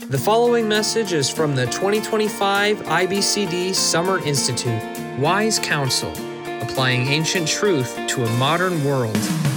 The following message is from the 2025 IBCD Summer Institute, Wise Counsel, applying ancient truth to a modern world.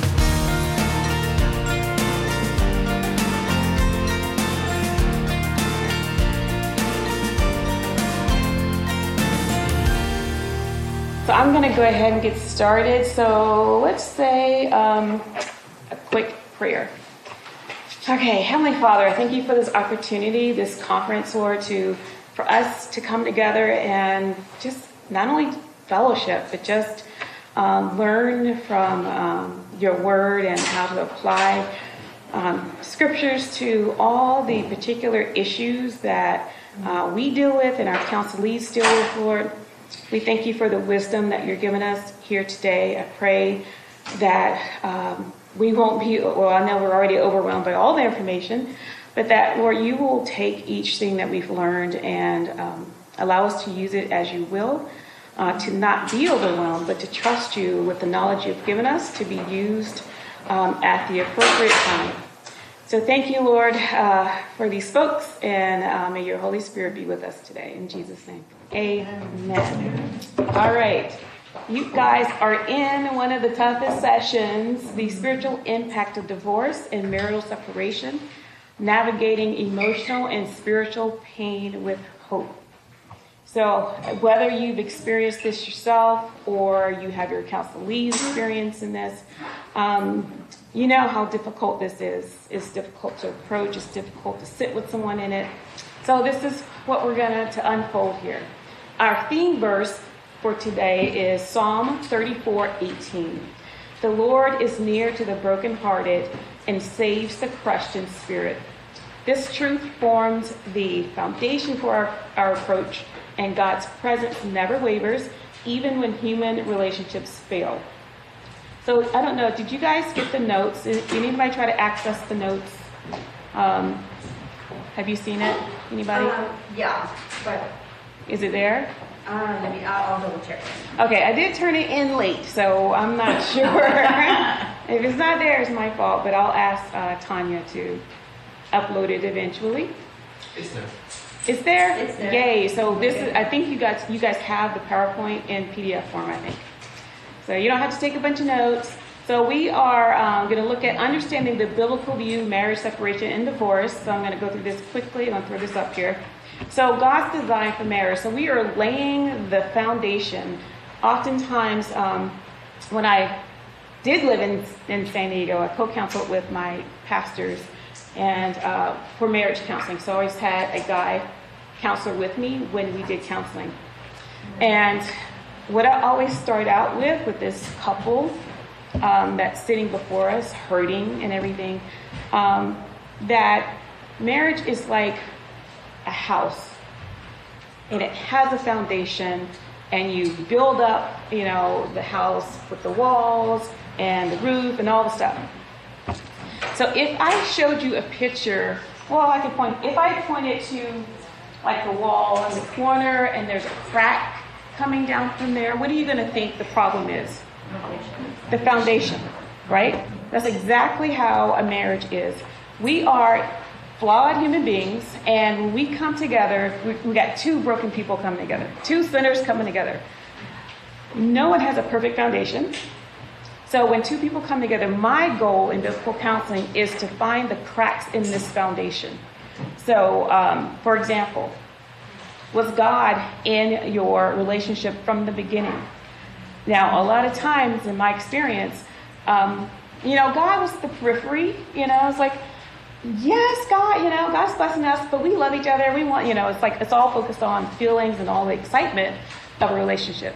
So I'm going to go ahead and get started. So let's say a quick prayer. Okay, Heavenly Father, I thank you for this opportunity, this conference, Lord, for us to come together and just not only fellowship, but just learn from your word and how to apply scriptures to all the particular issues that we deal with and our counselees deal with, Lord. We thank you for the wisdom that you're giving us here today. I pray that we won't be, well, I know we're already overwhelmed by all the information, but that, Lord, you will take each thing that we've learned and allow us to use it as you will, to not be overwhelmed, but to trust you with the knowledge you've given us to be used at the appropriate time. So thank you, Lord, for these folks, and may your Holy Spirit be with us today. In Jesus' name, amen. All right. You guys are in one of the toughest sessions, the spiritual impact of divorce and marital separation, navigating emotional and spiritual pain with hope. So whether you've experienced this yourself or you have your counselee's experience in this, you know how difficult this is. It's difficult to approach. It's difficult to sit with someone in it. So this is what we're going to unfold here. Our theme verse for today is Psalm 34:18. The Lord is near to the brokenhearted and saves the crushed in spirit. This truth forms the foundation for our approach, and God's presence never wavers, even when human relationships fail. So I don't know, did you guys get the notes? Did anybody try to access the notes? Have you seen it? Anybody? Yeah, but is it there? I'll double check. Okay, I did turn it in late, so I'm not sure. If it's not there, it's my fault, but I'll ask Tanya to upload it eventually. It's there. It's there? It's there. Yay. So this is, I think you guys have the PowerPoint in PDF form, I think. So you don't have to take a bunch of notes. So we are going to look at understanding the biblical view of marriage, separation, and divorce. So I'm going to go through this quickly. I'll throw this up here. So God's design for marriage. So we are laying the foundation. Oftentimes, when I did live in San Diego, I co-counseled with my pastors and for marriage counseling. So I always had a guy counselor with me when we did counseling. And what I always start out with this couple that's sitting before us, hurting and everything, that marriage is like a house, and it has a foundation, and you build up, the house with the walls and the roof and all the stuff. So if I showed you a picture, well, if I pointed to like the wall in the corner and there's a crack coming down from there, what are you going to think the problem is? The foundation, right? That's exactly how a marriage is. We are flawed human beings, and when we come together, we got two broken people coming together, two sinners coming together. No one has a perfect foundation. So when two people come together, my goal in biblical counseling is to find the cracks in this foundation. So, for example, was God in your relationship from the beginning? Now, a lot of times in my experience, God was the periphery. It's like, yes, God, God's blessing us, but we love each other. We want, it's like it's all focused on feelings and all the excitement of a relationship.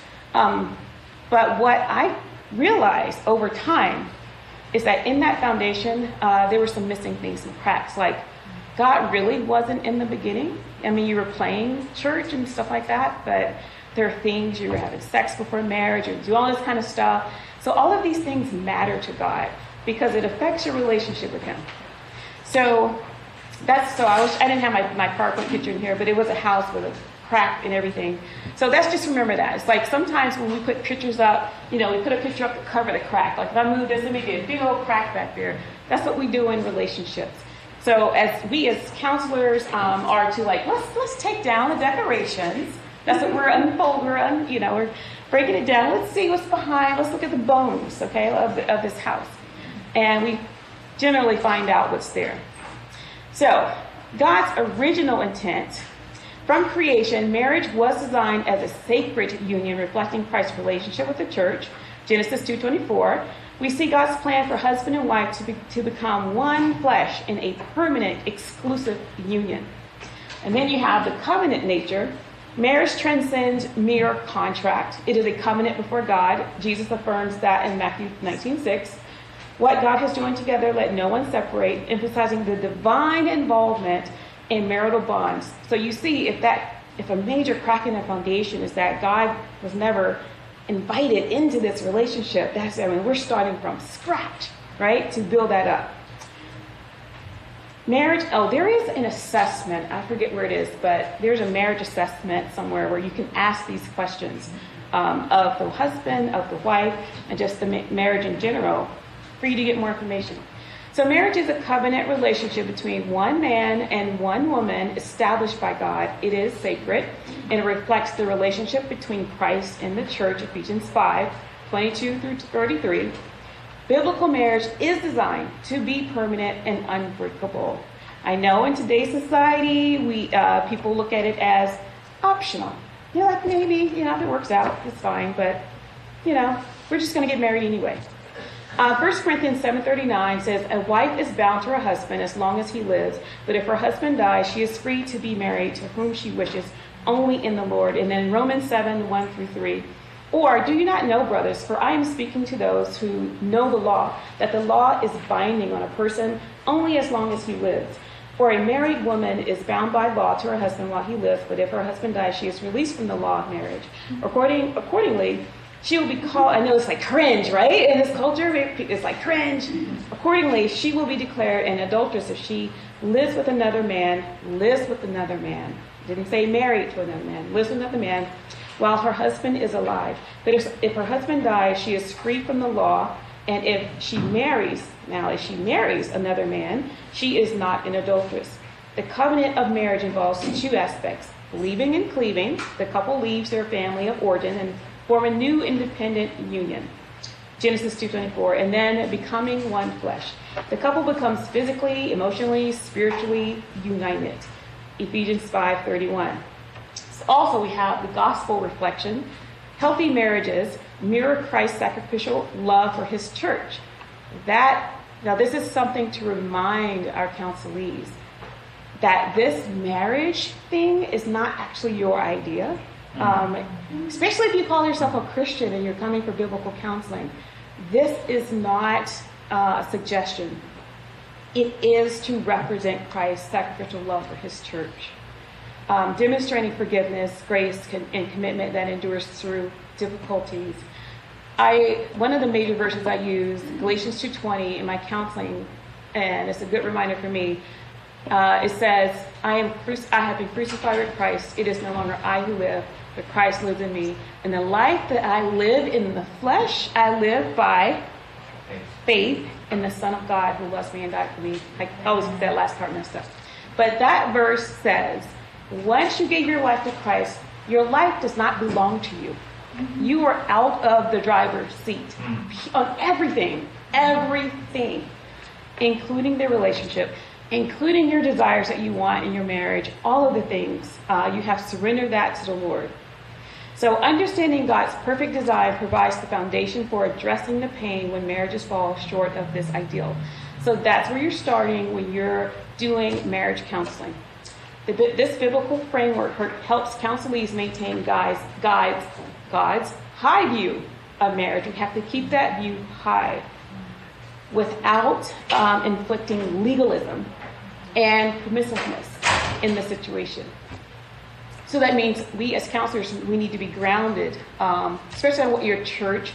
But what I realized over time is that in that foundation, there were some missing things, some cracks. Like, God really wasn't in the beginning. I mean, you were playing church and stuff like that, but there are things, you were having sex before marriage, you were doing all this kind of stuff. So all of these things matter to God because it affects your relationship with Him. So I didn't have my PowerPoint picture in here, but it was a house with a crack and everything. So let's just remember that. It's like sometimes when we put pictures up, we put a picture up to cover the crack. Like if I move this, let me get a big old crack back there. That's what we do in relationships. So as we as counselors are to like, let's take down the decorations. That's what we're breaking it down. Let's see what's behind. Let's look at the bones, okay, of this house. And we generally find out what's there. So God's original intent from creation, marriage was designed as a sacred union reflecting Christ's relationship with the church. Genesis 2:24. We see God's plan for husband and wife to become one flesh in a permanent, exclusive union. And then you have the covenant nature. Marriage transcends mere contract. It is a covenant before God. Jesus affirms that in Matthew 19:6. What God has joined together, let no one separate, emphasizing the divine involvement in marital bonds. So you see, if a major crack in the foundation is that God was never invited into this relationship, we're starting from scratch, right, to build that up. Marriage, there is an assessment, I forget where it is, but there's a marriage assessment somewhere where you can ask these questions of the husband, of the wife, and just the marriage in general for you to get more information. So marriage is a covenant relationship between one man and one woman established by God. It is sacred, and it reflects the relationship between Christ and the church, Ephesians 5:22 through 33. Biblical marriage is designed to be permanent and unbreakable. I know in today's society, people look at it as optional. Like maybe, if it works out, it's fine, but, we're just going to get married anyway. 1 Corinthians 7:39 says, a wife is bound to her husband as long as he lives, but if her husband dies, she is free to be married to whom she wishes, only in the Lord. And then Romans 7:1 through 3. Or do you not know, brothers, for I am speaking to those who know the law, that the law is binding on a person only as long as he lives. For a married woman is bound by law to her husband while he lives, but if her husband dies, she is released from the law of marriage. Accordingly, she will be called, I know it's like cringe, right? In this culture, it's like cringe. Accordingly, she will be declared an adulteress if she lives with another man. Didn't say married to another man, lives with another man while her husband is alive. But if her husband dies, she is free from the law. And if she marries another man, she is not an adulteress. The covenant of marriage involves two aspects. Leaving and cleaving. The couple leaves their family of origin and form a new independent union. Genesis 2:24. And then becoming one flesh. The couple becomes physically, emotionally, spiritually united. Ephesians 5:31. Also, we have the gospel reflection. Healthy marriages mirror Christ's sacrificial love for his church. Now this is something to remind our counselees that this marriage thing is not actually your idea. Especially if you call yourself a Christian and you're coming for biblical counseling. This is not a suggestion. It is to represent Christ's sacrificial love for his church. Demonstrating forgiveness, grace, and commitment that endures through difficulties. One of the major verses I use, Galatians 2:20, in my counseling, and it's a good reminder for me. It says, I have been crucified with Christ. It is no longer I who live, but Christ lives in me. And the life that I live in the flesh, I live by faith in the Son of God who loves me and died for me. I always get that last part messed up. But that verse says, once you gave your life to Christ, your life does not belong to you. You are out of the driver's seat on everything, including the relationship, including your desires that you want in your marriage, all of the things. You have surrendered that to the Lord. So understanding God's perfect design provides the foundation for addressing the pain when marriages fall short of this ideal. So that's where you're starting when you're doing marriage counseling. This biblical framework helps counselees maintain God's high view of marriage. We have to keep that view high without inflicting legalism and permissiveness in the situation. So that means we as counselors, we need to be grounded, especially on what your church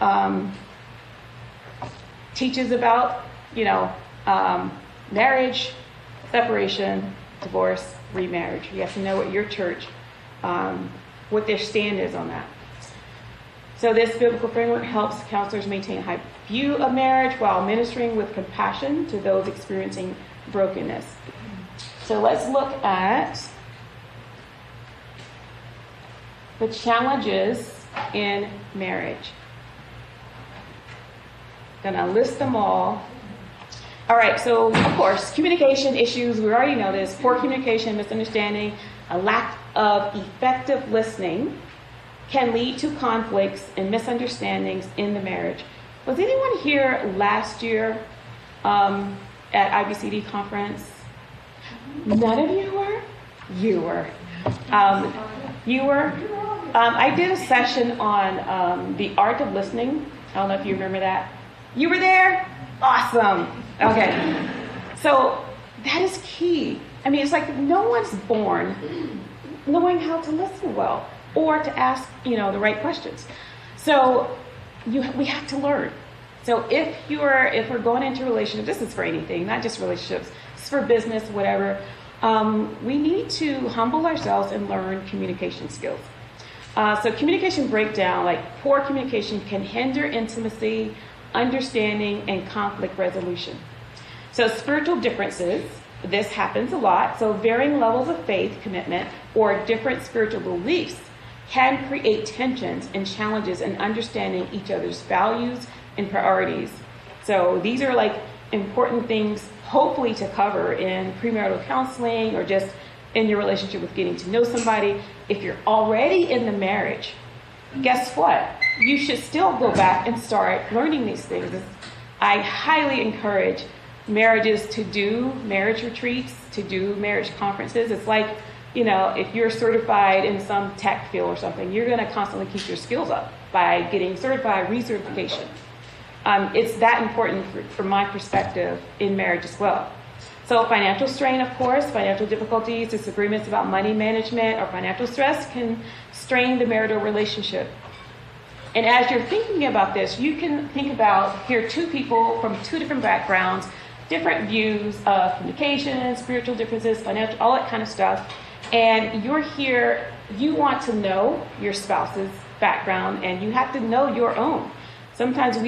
teaches about, marriage, separation, divorce, remarriage. You have to know what your church, what their stand is on that. So this biblical framework helps counselors maintain a high view of marriage while ministering with compassion to those experiencing brokenness. So let's look at the challenges in marriage. Gonna list them all. All right, so of course, communication issues, we already know this, poor communication, misunderstanding, a lack of effective listening can lead to conflicts and misunderstandings in the marriage. Was anyone here last year at IBCD conference? None of you were? You were. You were? I did a session on the art of listening. I don't know if you remember that. You were there? Awesome. Okay. So that is key. I mean, it's like no one's born knowing how to listen well or to ask, the right questions. So we have to learn. So if we're going into a relationship, this is for anything, not just relationships, it's for business, whatever. We need to humble ourselves and learn communication skills. So communication breakdown, like poor communication, can hinder intimacy, understanding, and conflict resolution. So spiritual differences, this happens a lot. So varying levels of faith commitment or different spiritual beliefs can create tensions and challenges in understanding each other's values and priorities. So these are like important things hopefully to cover in premarital counseling or just in your relationship with getting to know somebody. If you're already in the marriage, guess what? You should still go back and start learning these things. I highly encourage marriages to do marriage retreats, to do marriage conferences. It's like, if you're certified in some tech field or something, you're going to constantly keep your skills up by getting certified, recertification. It's that important from my perspective in marriage as well. So financial strain, of course, financial difficulties, disagreements about money management, or financial stress can strain the marital relationship. And as you're thinking about this, you can think about here two people from two different backgrounds, different views of communication, spiritual differences, financial, all that kind of stuff. And you're here, you want to know your spouse's background, and you have to know your own. Sometimes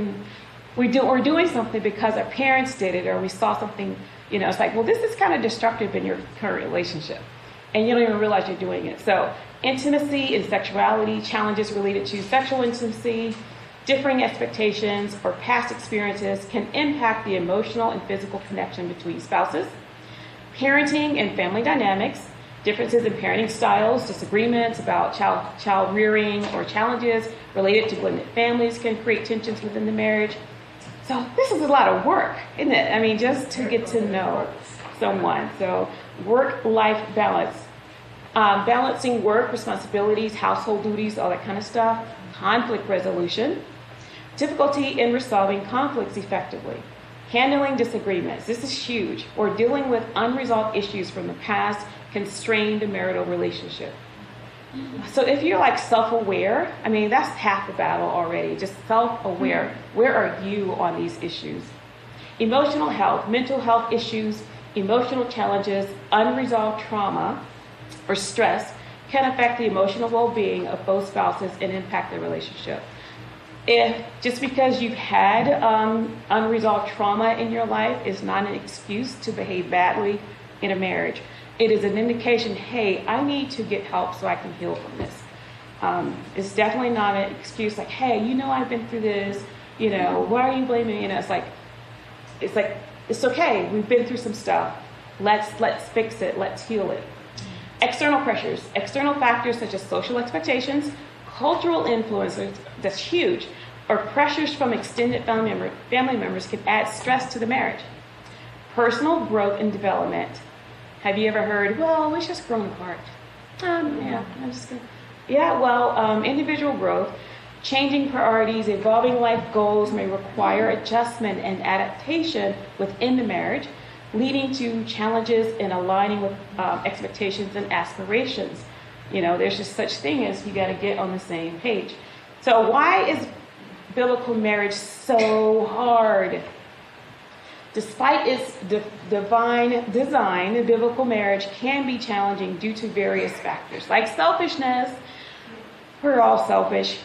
we're doing something because our parents did it, or we saw something, it's like, well, this is kind of destructive in your current relationship. And you don't even realize you're doing it. So intimacy and sexuality, challenges related to sexual intimacy, differing expectations, or past experiences can impact the emotional and physical connection between spouses. Parenting and family dynamics, differences in parenting styles, disagreements about child rearing, or challenges related to blended families can create tensions within the marriage. So this is a lot of work, isn't it? I mean, just to get to know someone. So work-life balance. Balancing work, responsibilities, household duties, all that kind of stuff. Conflict resolution. Difficulty in resolving conflicts effectively. Handling disagreements. This is huge. Or dealing with unresolved issues from the past can strain the marital relationship. So if you're like self-aware, I mean, that's half the battle already. Just self-aware. Where are you on these issues? Emotional health, mental health issues, emotional challenges, unresolved trauma, or stress can affect the emotional well-being of both spouses and impact the relationship. If just because you've had unresolved trauma in your life is not an excuse to behave badly in a marriage. It is an indication, hey, I need to get help so I can heal from this. It's definitely not an excuse like, hey, I've been through this, why are you blaming me? It's like, it's okay. We've been through some stuff. Let's fix it. Let's heal it. External pressures, external factors such as social expectations, cultural influences, that's huge, or pressures from extended family members can add stress to the marriage. Personal growth and development. Have you ever heard, well, we've just grown apart? Individual growth, changing priorities, evolving life goals may require adjustment and adaptation within the marriage, leading to challenges in aligning with expectations and aspirations. There's just such thing as you got to get on the same page. So why is biblical marriage so hard? Despite its divine design, biblical marriage can be challenging due to various factors, like selfishness. We're all selfish.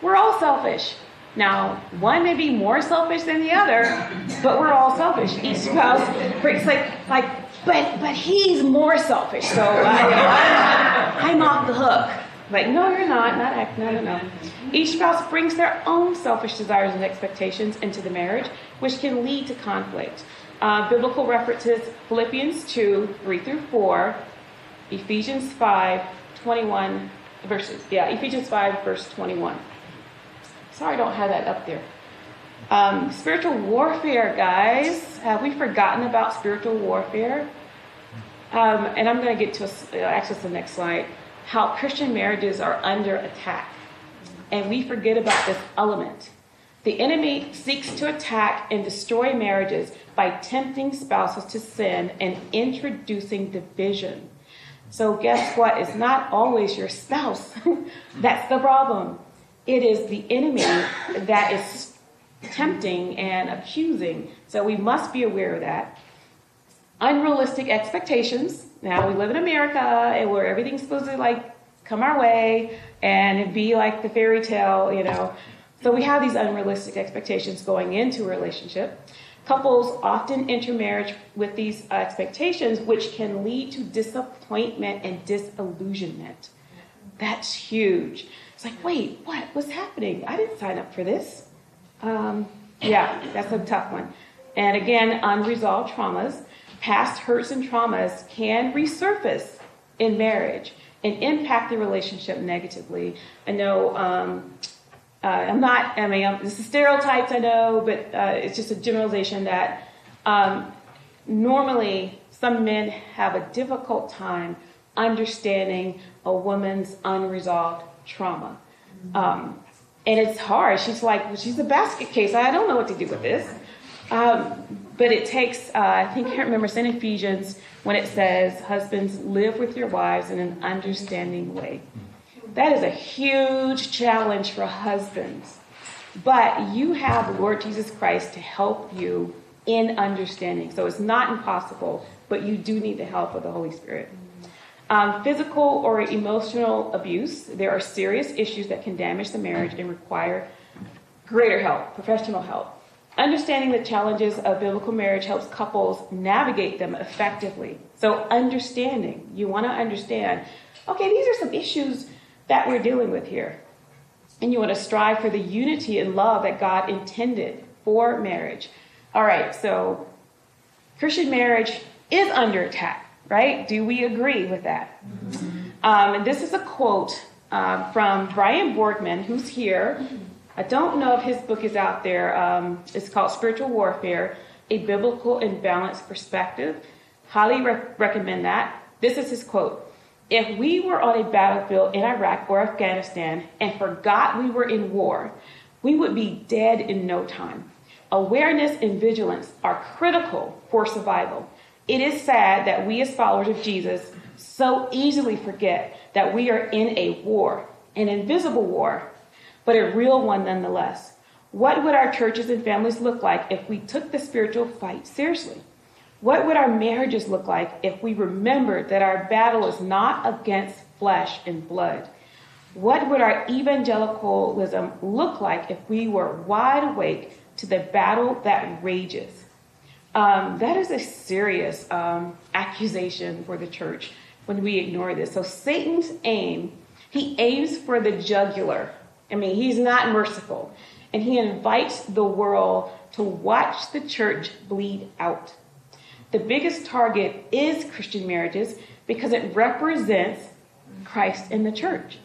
We're all selfish. Now, one may be more selfish than the other, but we're all selfish. Each spouse breaks but he's more selfish, so I'm off the hook. Like, no, you're not. No. Each spouse brings their own selfish desires and expectations into the marriage, which can lead to conflict. Biblical references: Philippians 2, 3-4, Ephesians 5, 21 verses. Yeah, Ephesians 5, verse 21. Sorry, I don't have that up there. Spiritual warfare, guys. Have we forgotten about spiritual warfare? And I'm going to get to access the next slide. How Christian marriages are under attack. And we forget about this element. The enemy seeks to attack and destroy marriages by tempting spouses to sin and introducing division. So guess what? It's not always your spouse. That's the problem. It is the enemy that is tempting and accusing. So we must be aware of that. Unrealistic expectations. Now, we live in America and where everything's supposed to come our way and be like the fairy tale, So we have these unrealistic expectations going into a relationship. Couples often enter marriage with these expectations, which can lead to disappointment and disillusionment. That's huge. It's like, wait, what's happening? I didn't sign up for this. Yeah, that's a tough one. And again, unresolved traumas. Past hurts and traumas can resurface in marriage and impact the relationship negatively. I know this is stereotypes, I know, but it's just a generalization that normally some men have a difficult time understanding a woman's unresolved trauma. And it's hard. She's a basket case. I don't know what to do with this. But it takes, I can't remember, it's in Ephesians when it says, husbands, live with your wives in an understanding way. That is a huge challenge for husbands. But you have the Lord Jesus Christ to help you in understanding. So it's not impossible, but you do need the help of the Holy Spirit. Physical or emotional abuse. There are serious issues that can damage the marriage and require greater help, professional help. Understanding the challenges of biblical marriage helps couples navigate them effectively. So understanding, you want to understand, okay, these are some issues that we're dealing with here. And you want to strive for the unity and love that God intended for marriage. All right, so Christian marriage is under attack, right? Do we agree with that? And this is a quote from Brian Borgman, who's here. I don't know if his book is out there. It's called Spiritual Warfare, A Biblical and Balanced Perspective. Highly recommend that. This is his quote. If we were on a battlefield in Iraq or Afghanistan and forgot we were in war, we would be dead in no time. Awareness and vigilance are critical for survival. It is sad that we as followers of Jesus so easily forget that we are in a war, an invisible war, but a real one nonetheless. What would our churches and families look like if we took the spiritual fight seriously? What would our marriages look like if we remembered that our battle is not against flesh and blood? What would our evangelicalism look like if we were wide awake to the battle that rages? That is a serious accusation for the church when we ignore this. So Satan's he aims for the jugular. He's not merciful. And he invites the world to watch the church bleed out. The biggest target is Christian marriages because it represents Christ in the church.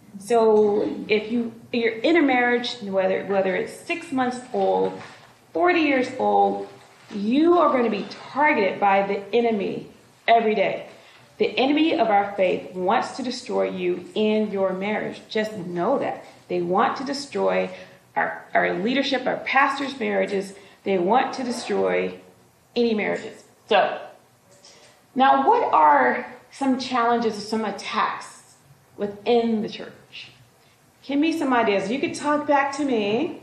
So if you're in a marriage, whether it's 6 months old, 40 years old, you are going to be targeted by the enemy every day. The enemy of our faith wants to destroy you in your marriage. Just know that. They want to destroy our leadership, our pastors' marriages. They want to destroy any marriages. So, now what are some challenges or some attacks within the church? Give me some ideas. You could talk back to me.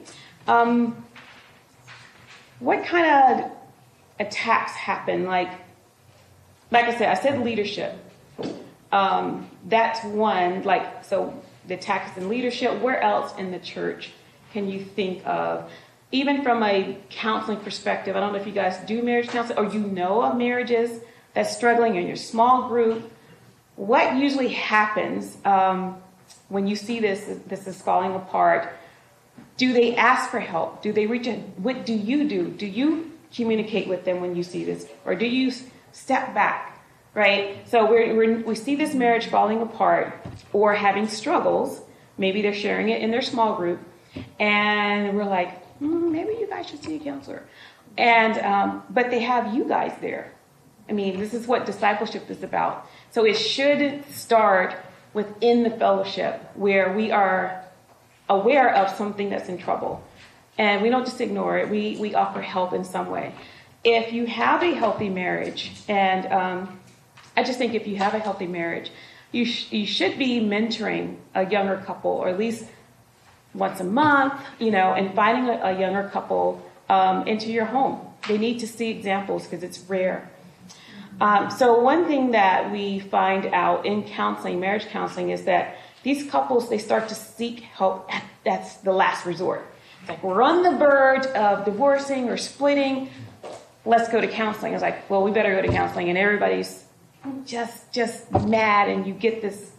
What kind of attacks happen? Like I said leadership. That's one. So the attacks in leadership. Where else in the church can you think of? Even from a counseling perspective, I don't know if you guys do marriage counseling or you know of marriages that's struggling in your small group. What usually happens when you see this is falling apart? Do they ask for help? Do they reach out? What do? Do you communicate with them when you see this? Or do you step back, right? So we see this marriage falling apart or having struggles. Maybe they're sharing it in their small group. And we're like, maybe you guys should see a counselor. And but they have you guys there. I mean, this is what discipleship is about. So it should start within the fellowship where we are aware of something that's in trouble. And we don't just ignore it. We offer help in some way. If you have a healthy marriage, and I just think if you have a healthy marriage, you should be mentoring a younger couple, or at least once a month, and finding a younger couple into your home. They need to see examples because it's rare. So one thing that we find out in counseling, marriage counseling, is that these couples, they start to seek help. That's the last resort. It's like, we're on the verge of divorcing or splitting. Let's go to counseling. It's like, well, we better go to counseling. And everybody's just mad. And you get this,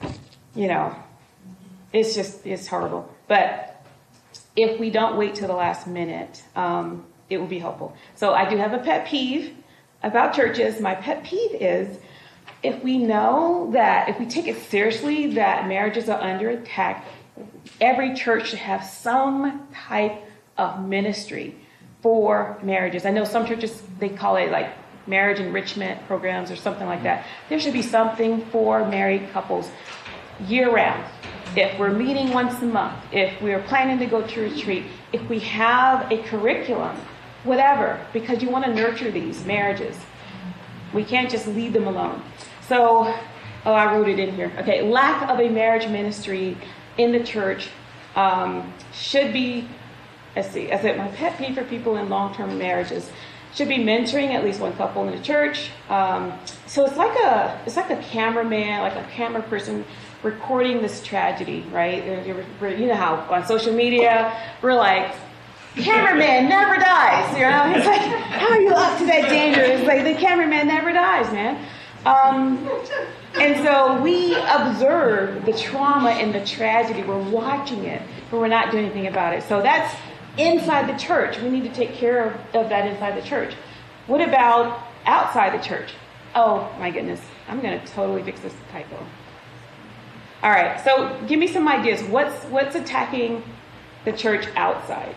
it's horrible. But if we don't wait till the last minute, it will be helpful. So I do have a pet peeve about churches. My pet peeve is, if we know that, if we take it seriously that marriages are under attack, every church should have some type of ministry for marriages. I know some churches, they call it like marriage enrichment programs or something like that. There should be something for married couples year-round. If we're meeting once a month, if we're planning to go to retreat, if we have a curriculum, whatever, because you want to nurture these marriages. We can't just leave them alone. So, I wrote it in here. Okay, lack of a marriage ministry in the church should be, I said my pet peeve for people in long-term marriages should be mentoring at least one couple in the church. So it's like a cameraman, like a camera person recording this tragedy, right? You know how on social media we're like, cameraman never dies, It's like, how are you up to that danger? It's like the cameraman never dies, man. And so we observe the trauma and the tragedy. We're watching it, but we're not doing anything about it. So that's inside the church. We need to take care of that inside the church. What about outside the church? Oh, my goodness. I'm going to totally fix this typo. All right, so give me some ideas. What's attacking the church outside?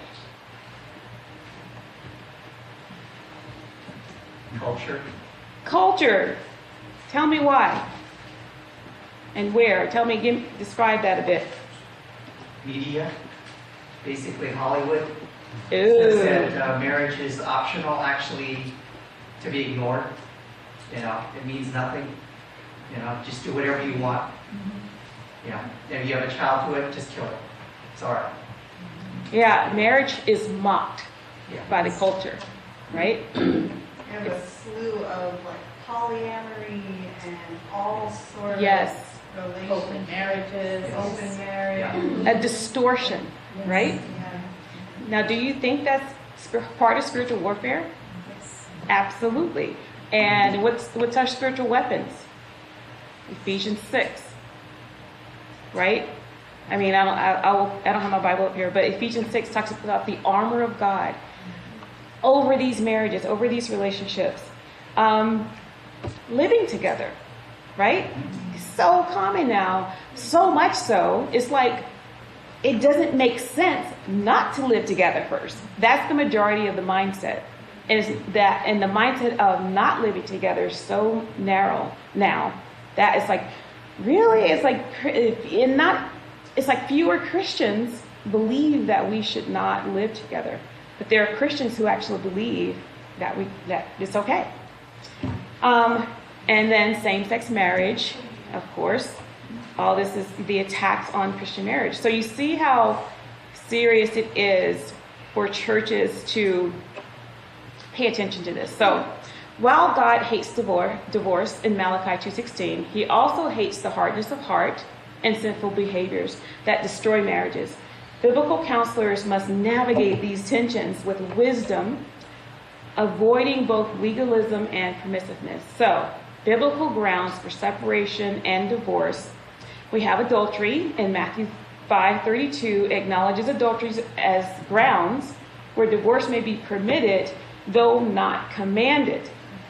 Culture. Tell me why. And where? Describe that a bit. Media, basically Hollywood. Ooh. Says that marriage is optional, actually, to be ignored. It means nothing. Just do whatever you want. If you have a child to it, just kill it. It's all right. Yeah, marriage is mocked by the culture, right? You have a slew of polyamory and all sorts of Open marriages. open marriage. A distortion, right? Yeah. Now, do you think that's part of spiritual warfare? Yes. Absolutely. And what's our spiritual weapons? Ephesians 6, right? I mean, I don't have my Bible up here, but Ephesians 6 talks about the armor of God over these marriages, over these relationships. Living together, right? So common now, so much so, it's like it doesn't make sense not to live together first. That's the majority of the mindset. Is that, and the mindset of not living together is so narrow now that it's like, really, it's like fewer Christians believe that we should not live together, but there are Christians who actually believe that it's okay. And then same-sex marriage, of course. All this is the attacks on Christian marriage. So you see how serious it is for churches to pay attention to this. So while God hates divorce in Malachi 2:16, he also hates the hardness of heart and sinful behaviors that destroy marriages. Biblical counselors must navigate these tensions with wisdom, avoiding both legalism and permissiveness. So, biblical grounds for separation and divorce. We have adultery in Matthew 5:32 acknowledges adultery as grounds where divorce may be permitted, though not commanded.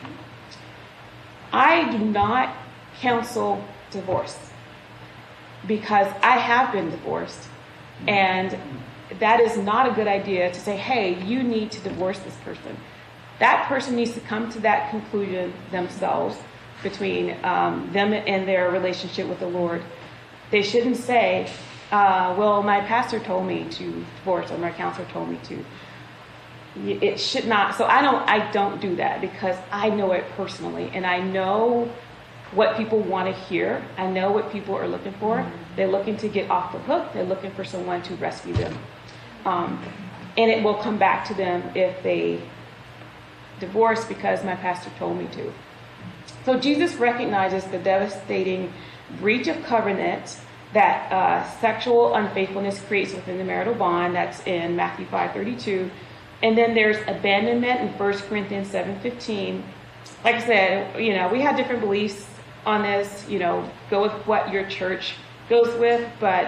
I do not counsel divorce because I have been divorced, and that is not a good idea to say, hey, you need to divorce this person. That person needs to come to that conclusion themselves between them and their relationship with the Lord. They shouldn't say, well, my pastor told me to divorce, or my counselor told me to. It should not. So I don't do that because I know it personally, and I know what people want to hear. I know what people are looking for. They're looking to get off the hook. They're looking for someone to rescue them. And it will come back to them if they divorce because my pastor told me to. So Jesus recognizes the devastating breach of covenant that sexual unfaithfulness creates within the marital bond. That's in Matthew 5:32. And then there's abandonment in 1 Corinthians 7:15. Like I said, we have different beliefs on this. Go with what your church goes with. But,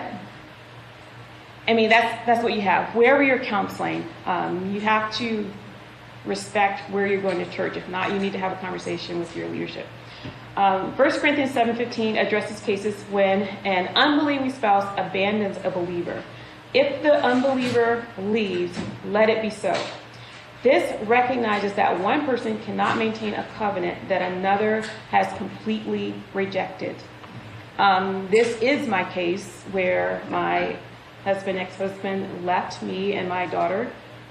that's what you have. Wherever you're counseling, you have to respect where you're going to church. If not, you need to have a conversation with your leadership. 1 Corinthians 7:15 addresses cases when an unbelieving spouse abandons a believer. If the unbeliever leaves, let it be so. This recognizes that one person cannot maintain a covenant that another has completely rejected. This is my case where my ex-husband left me and my daughter.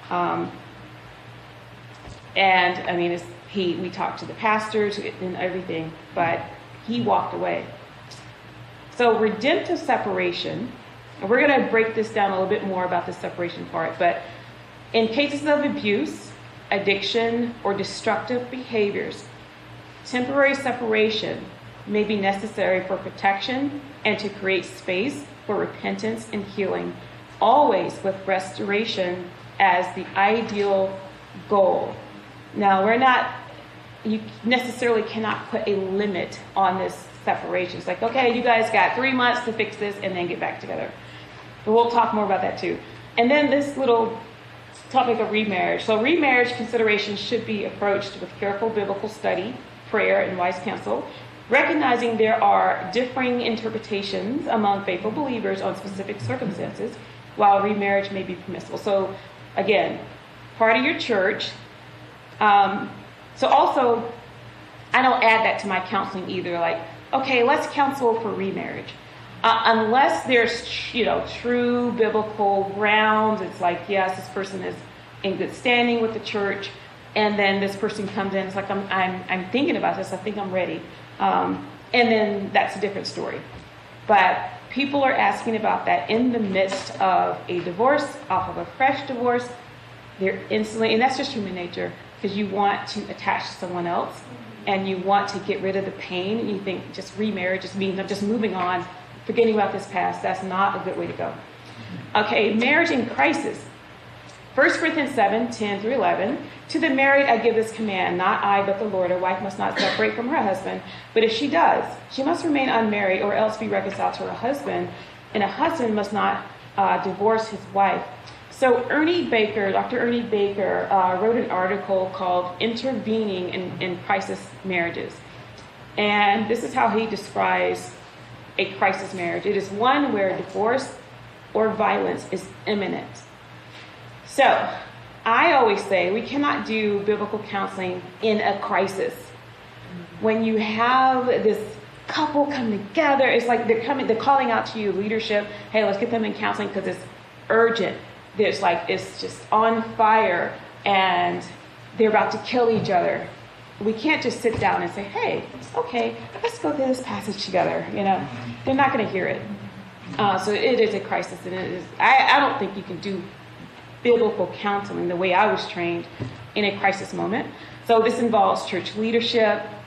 We talked to the pastors and everything, but he walked away. So redemptive separation, and we're going to break this down a little bit more about the separation part, but in cases of abuse, addiction, or destructive behaviors, temporary separation may be necessary for protection and to create space for repentance and healing, always with restoration as the ideal goal. Now, you necessarily cannot put a limit on this separation. It's like, okay, you guys got 3 months to fix this and then get back together. But we'll talk more about that too. And then this little topic of remarriage. So remarriage considerations should be approached with careful biblical study, prayer, and wise counsel, recognizing there are differing interpretations among faithful believers on specific circumstances, while remarriage may be permissible. So again, part of your church. So also, I don't add that to my counseling either. Like, okay, let's counsel for remarriage. Unless there's, true biblical grounds. It's like, yes, this person is in good standing with the church, and then this person comes in. It's like, I'm thinking about this. I think I'm ready. And then that's a different story. But people are asking about that in the midst of a divorce, off of a fresh divorce. They're instantly, and that's just human nature, because you want to attach to someone else, and you want to get rid of the pain, and you think just remarriage just means I'm just moving on, forgetting about this past. That's not a good way to go. Okay, marriage in crisis. 1 Corinthians 7:10-11. To the married I give this command, not I but the Lord. A wife must not separate from her husband, but if she does, she must remain unmarried or else be reconciled to her husband, and a husband must not divorce his wife. So Dr. Ernie Baker wrote an article called Intervening in Crisis Marriages. And this is how he describes a crisis marriage. It is one where divorce or violence is imminent. So I always say we cannot do biblical counseling in a crisis. When you have this couple come together, it's like they're calling out to you, leadership, hey, let's get them in counseling because it's urgent. It's just on fire and they're about to kill each other. We can't just sit down and say, hey, okay, let's go through this passage together. They're not going to hear it. So it is a crisis, and it is. I don't think you can do biblical counseling the way I was trained in a crisis moment. So this involves church leadership,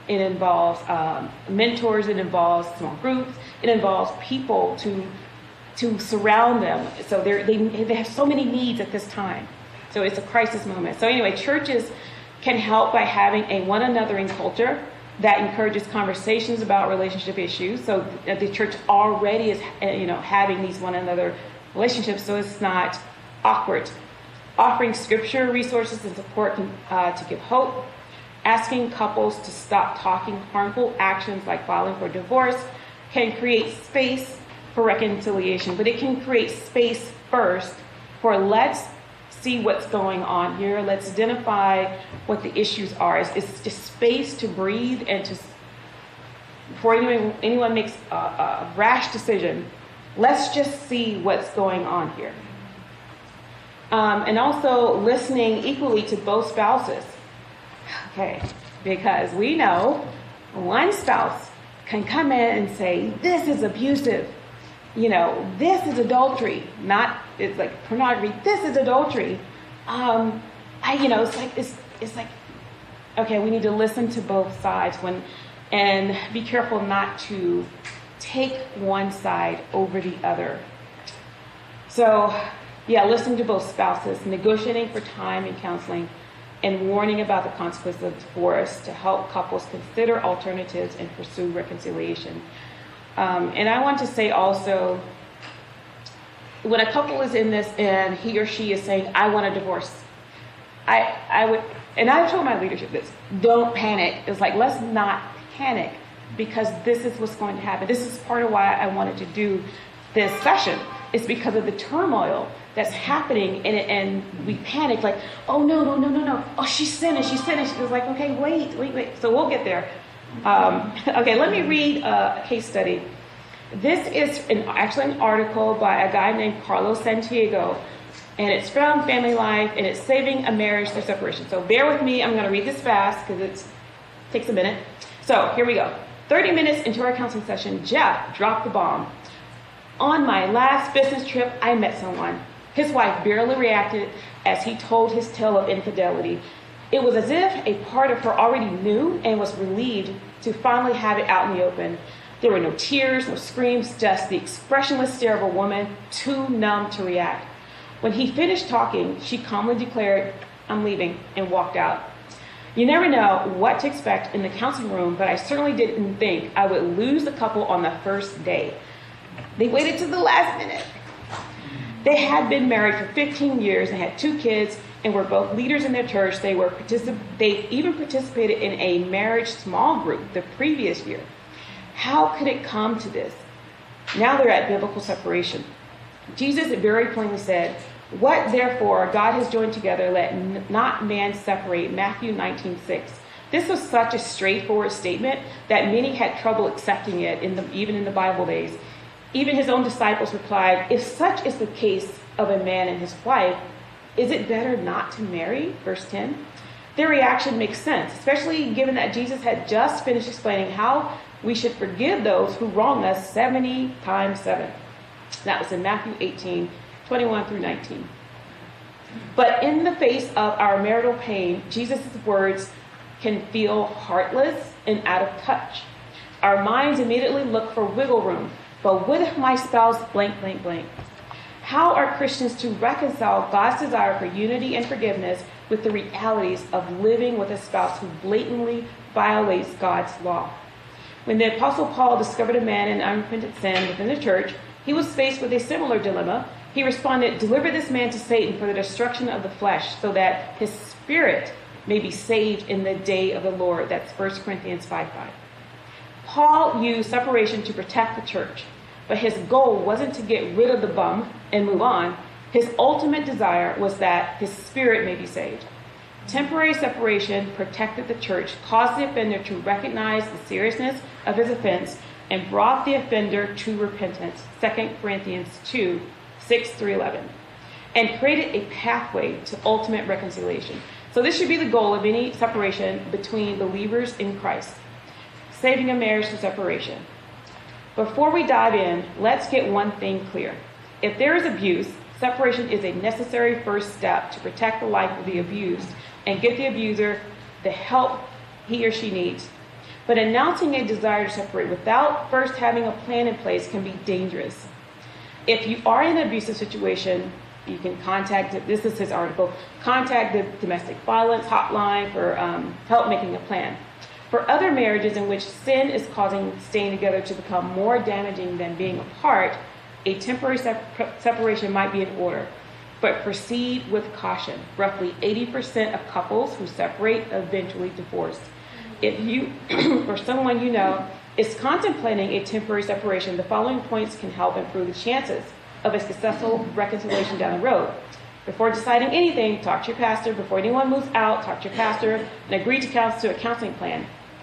It involves mentors. It involves small groups. It involves people to surround them. So they have so many needs at this time. So it's a crisis moment. So anyway, churches can help by having a one anothering culture that encourages conversations about relationship issues. So the church already is, having these one another relationships, so it's not awkward. Offering scripture, resources, and support to give hope. Asking couples to stop talking harmful actions like filing for divorce can create space for reconciliation, but it can create space first for let's see what's going on here. Let's identify what the issues are. It's just space to breathe and to, before anyone makes a rash decision, let's just see what's going on here. And also listening equally to both spouses. Okay, because we know one spouse can come in and say, this is abusive. This is adultery. It's like pornography. This is adultery. It's like, okay, we need to listen to both sides and be careful not to take one side over the other. So, listening to both spouses, negotiating for time and counseling, and warning about the consequences of divorce to help couples consider alternatives and pursue reconciliation. And I want to say also, when a couple is in this and he or she is saying, I want a divorce, I would, and I've told my leadership this, don't panic. It's like, let's not panic, because this is what's going to happen. This is part of why I wanted to do this session. It's because of the turmoil that's happening, and we panic like, oh, no. Oh, she's sinning. It was like, okay, wait. So we'll get there. Okay, let me read a case study. This is actually an article by a guy named Carlos Santiago, and it's from Family Life, and it's saving a marriage through separation. So bear with me. I'm going to read this fast because it takes a minute. So here we go. 30 minutes into our counseling session, Jeff dropped the bomb. On my last business trip, I met someone. His wife barely reacted as he told his tale of infidelity. It was as if a part of her already knew and was relieved to finally have it out in the open. There were no tears, no screams, just the expressionless stare of a woman too numb to react. When he finished talking, she calmly declared, I'm leaving, and walked out. You never know what to expect in the counseling room, but I certainly didn't think I would lose the couple on the first day. They waited to the last minute. They had been married for 15 years and had 2 kids and were both leaders in their church. They even participated in a marriage small group the previous year. How could it come to this? Now they're at biblical separation. Jesus very plainly said, what therefore God has joined together, let not man separate, Matthew 19:6. This was such a straightforward statement that many had trouble accepting it, even in the Bible days. Even his own disciples replied, if such is the case of a man and his wife, is it better not to marry? Verse 10. Their reaction makes sense, especially given that Jesus had just finished explaining how we should forgive those who wrong us 70 times 7. That was in Matthew 18:21 through 19. But in the face of our marital pain, Jesus' words can feel heartless and out of touch. Our minds immediately look for wiggle room. But what if my spouse blank, blank, blank? How are Christians to reconcile God's desire for unity and forgiveness with the realities of living with a spouse who blatantly violates God's law? When the Apostle Paul discovered a man in unrepentant sin within the church, he was faced with a similar dilemma. He responded, deliver this man to Satan for the destruction of the flesh, so that his spirit may be saved in the day of the Lord. That's 1 Corinthians 5:5. Paul used separation to protect the church, but his goal wasn't to get rid of the bum and move on. His ultimate desire was that his spirit may be saved. Temporary separation protected the church, caused the offender to recognize the seriousness of his offense, and brought the offender to repentance, 2 Corinthians 2:6-11, and created a pathway to ultimate reconciliation. So this should be the goal of any separation between believers in Christ. Saving a marriage through separation. Before we dive in, let's get one thing clear. If there is abuse, separation is a necessary first step to protect the life of the abused and give the abuser the help he or she needs. But announcing a desire to separate without first having a plan in place can be dangerous. If you are in an abusive situation, you can contact, this is his article, contact the domestic violence hotline for help making a plan. For other marriages in which sin is causing staying together to become more damaging than being apart, a temporary separation might be in order. But proceed with caution. Roughly 80% of couples who separate eventually divorce. If you or someone you know is contemplating a temporary separation, the following points can help improve the chances of a successful reconciliation down the road. Before deciding anything, talk to your pastor. Before anyone moves out, talk to your pastor and agree to a counseling plan.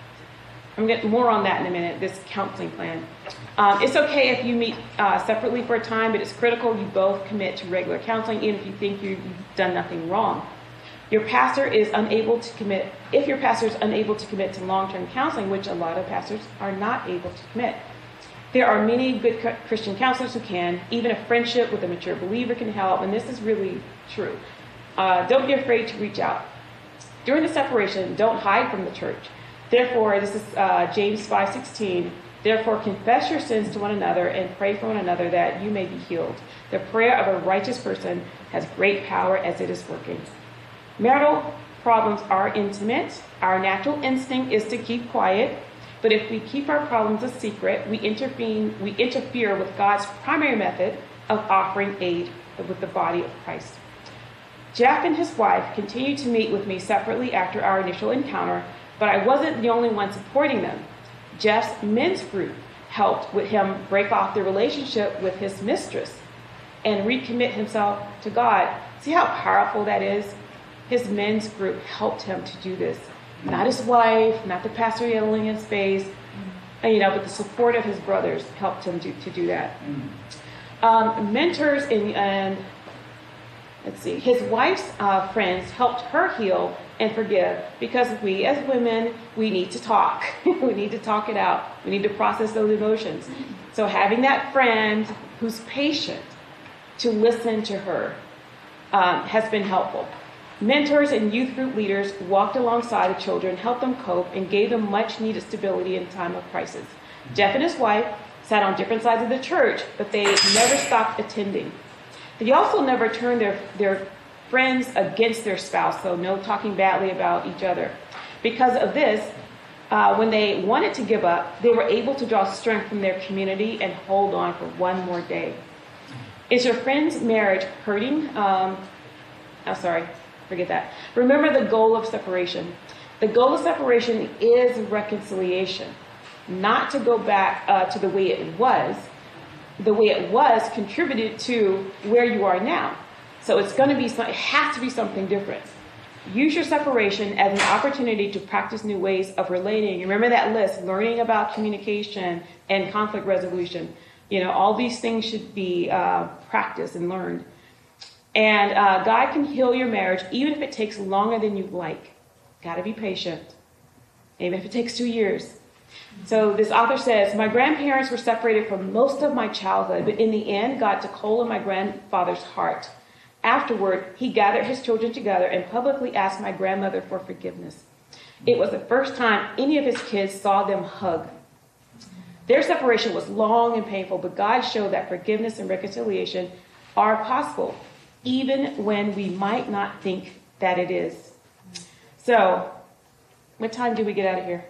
I'm going to get more on that in a minute, this counseling plan. It's okay if you meet separately for a time, but it's critical you both commit to regular counseling, even if you think you've done nothing wrong. Your pastor is unable to commit, if your pastor is unable to commit to long-term counseling, which a lot of pastors are not able to commit. There are many good Christian counselors who can. Even a friendship with a mature believer can help, and this is really true. Don't be afraid to reach out. During the separation, don't hide from the church. Therefore, this is James 5:16. Therefore, confess your sins to one another and pray for one another that you may be healed. The prayer of a righteous person has great power as it is working. Marital problems are intimate. Our natural instinct is to keep quiet. But if we keep our problems a secret, we interfere with God's primary method of offering aid with the body of Christ. Jeff and his wife continued to meet with me separately after our initial encounter, but I wasn't the only one supporting them. Jeff's men's group helped with him break off the relationship with his mistress and recommit himself to God. See how powerful that is? His men's group helped him to do this. Not his wife, not the pastor yelling in his face, but the support of his brothers helped him to do that. Mentors and let's see, his wife's friends helped her heal and forgive, because we as women, we need to talk. We need to talk it out. We need to process those emotions. So having that friend who's patient to listen to her has been helpful. Mentors and youth group leaders walked alongside the children, helped them cope, and gave them much needed stability in time of crisis. Jeff and his wife sat on different sides of the church, but they never stopped attending. They also never turned their friends against their spouse, so no talking badly about each other. Because of this, when they wanted to give up, they were able to draw strength from their community and hold on for one more day. Is your friend's marriage hurting? Forget that. Remember the goal of separation. The goal of separation is reconciliation, not to go back to the way it was. The way it was contributed to where you are now. So it has to be something different. Use your separation as an opportunity to practice new ways of relating. Remember that list, learning about communication and conflict resolution. All these things should be practiced and learned. And God can heal your marriage even if it takes longer than you'd like. Got to be patient. Even if it takes 2 years. So this author says, my grandparents were separated for most of my childhood, but in the end, God took hold of my grandfather's heart. Afterward, he gathered his children together and publicly asked my grandmother for forgiveness. It was the first time any of his kids saw them hug. Their separation was long and painful, but God showed that forgiveness and reconciliation are possible, even when we might not think that it is. So, what time do we get out of here?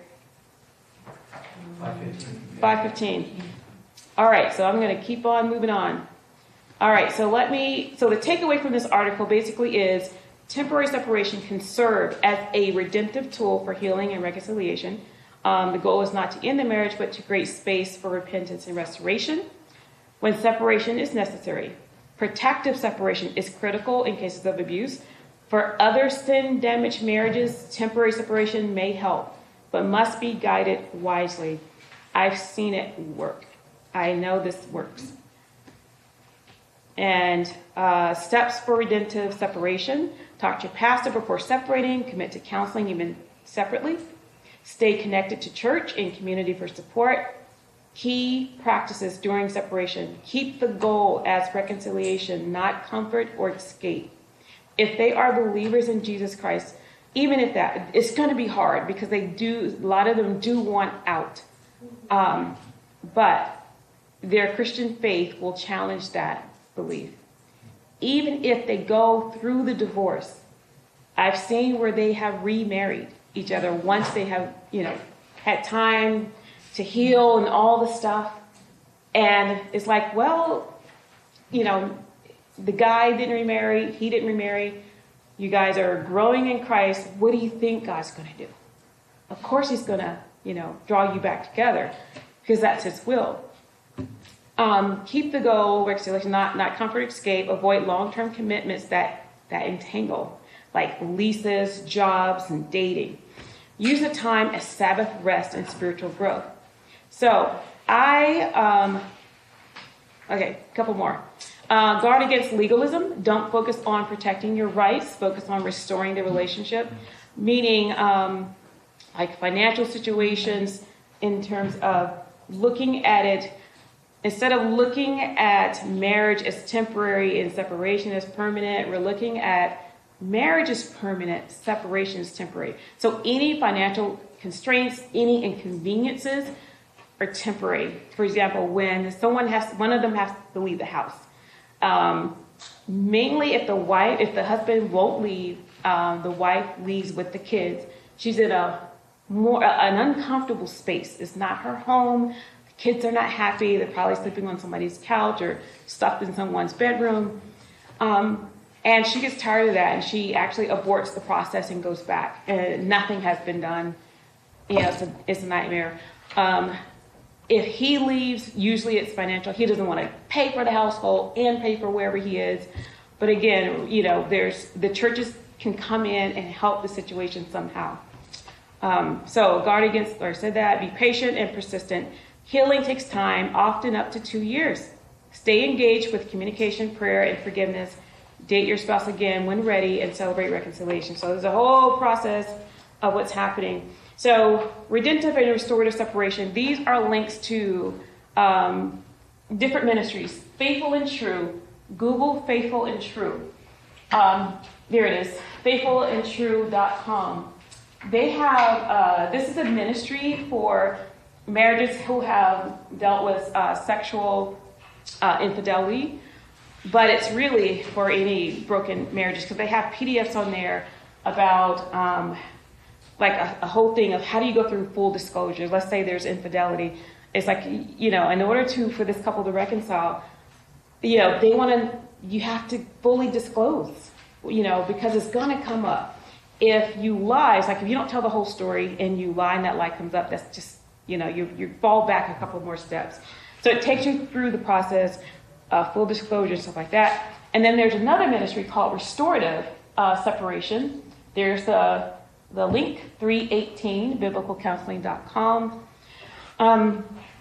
5:15. All right, so I'm going to keep on moving on. All right, so the takeaway from this article basically is temporary separation can serve as a redemptive tool for healing and reconciliation. The goal is not to end the marriage, but to create space for repentance and restoration when separation is necessary. Protective separation is critical in cases of abuse. For other sin-damaged marriages, temporary separation may help, but must be guided wisely. I've seen it work. I know this works. And steps for redemptive separation. Talk to your pastor before separating. Commit to counseling even separately. Stay connected to church and community for support. Key practices during separation. Keep the goal as reconciliation, not comfort or escape. If they are believers in Jesus Christ, even if that, it's going to be hard because a lot of them do want out. But their Christian faith will challenge that belief. Even if they go through the divorce, I've seen where they have remarried each other once they have, had time to heal and all the stuff. And it's like, well, the guy didn't remarry, he didn't remarry. You guys are growing in Christ. What do you think God's going to do? Of course he's going to, draw you back together because that's his will. Keep the goal, reconciliation, not comfort, escape. Avoid long-term commitments that entangle, like leases, jobs, and dating. Use the time as Sabbath rest and spiritual growth. So a couple more. Guard against legalism. Don't focus on protecting your rights. Focus on restoring the relationship. Meaning, like financial situations, in terms of looking at it, instead of looking at marriage as temporary and separation as permanent, we're looking at marriage is permanent, separation is temporary. So any financial constraints, any inconveniences are temporary. For example, when one of them has to leave the house. Mainly if the husband won't leave, the wife leaves with the kids. She's in an uncomfortable space. It's not her home. The kids are not happy. They're probably sleeping on somebody's couch or stuffed in someone's bedroom. And she gets tired of that, and she actually aborts the process and goes back. And nothing has been done. It's a nightmare. If he leaves, usually it's financial. He doesn't want to pay for the household and pay for wherever he is. But again, the churches can come in and help the situation somehow. So guard against, or said that, be patient and persistent. Healing takes time, often up to 2 years. Stay engaged with communication, prayer, and forgiveness. Date your spouse again when ready and celebrate reconciliation. So there's a whole process of what's happening. So redemptive and restorative separation, these are links to different ministries. Faithful and True. Google Faithful and True. There it is, faithfulandtrue.com. They have, this is a ministry for marriages who have dealt with sexual infidelity, but it's really for any broken marriages because they have PDFs on there about like a whole thing of how do you go through full disclosure. Let's say there's infidelity. It's like, in order for this couple to reconcile, you have to fully disclose, because it's going to come up. If you lie, it's like if you don't tell the whole story and you lie and that lie comes up, that's just, you fall back a couple more steps. So it takes you through the process, full disclosure, stuff like that. And then there's another ministry called Restorative Separation. There's the link, 318, biblicalcounseling.com.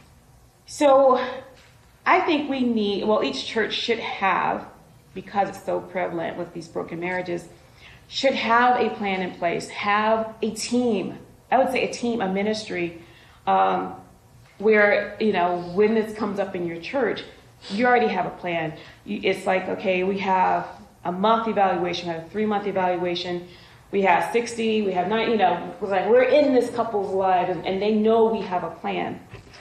So I think each church should have, because it's so prevalent with these broken marriages, should have a plan in place, have a team. I would say a ministry, where, when this comes up in your church, you already have a plan. It's like, okay, we have a month evaluation, we have a 3-month evaluation, we have 60, we have 90, we're in this couple's life, and they know we have a plan.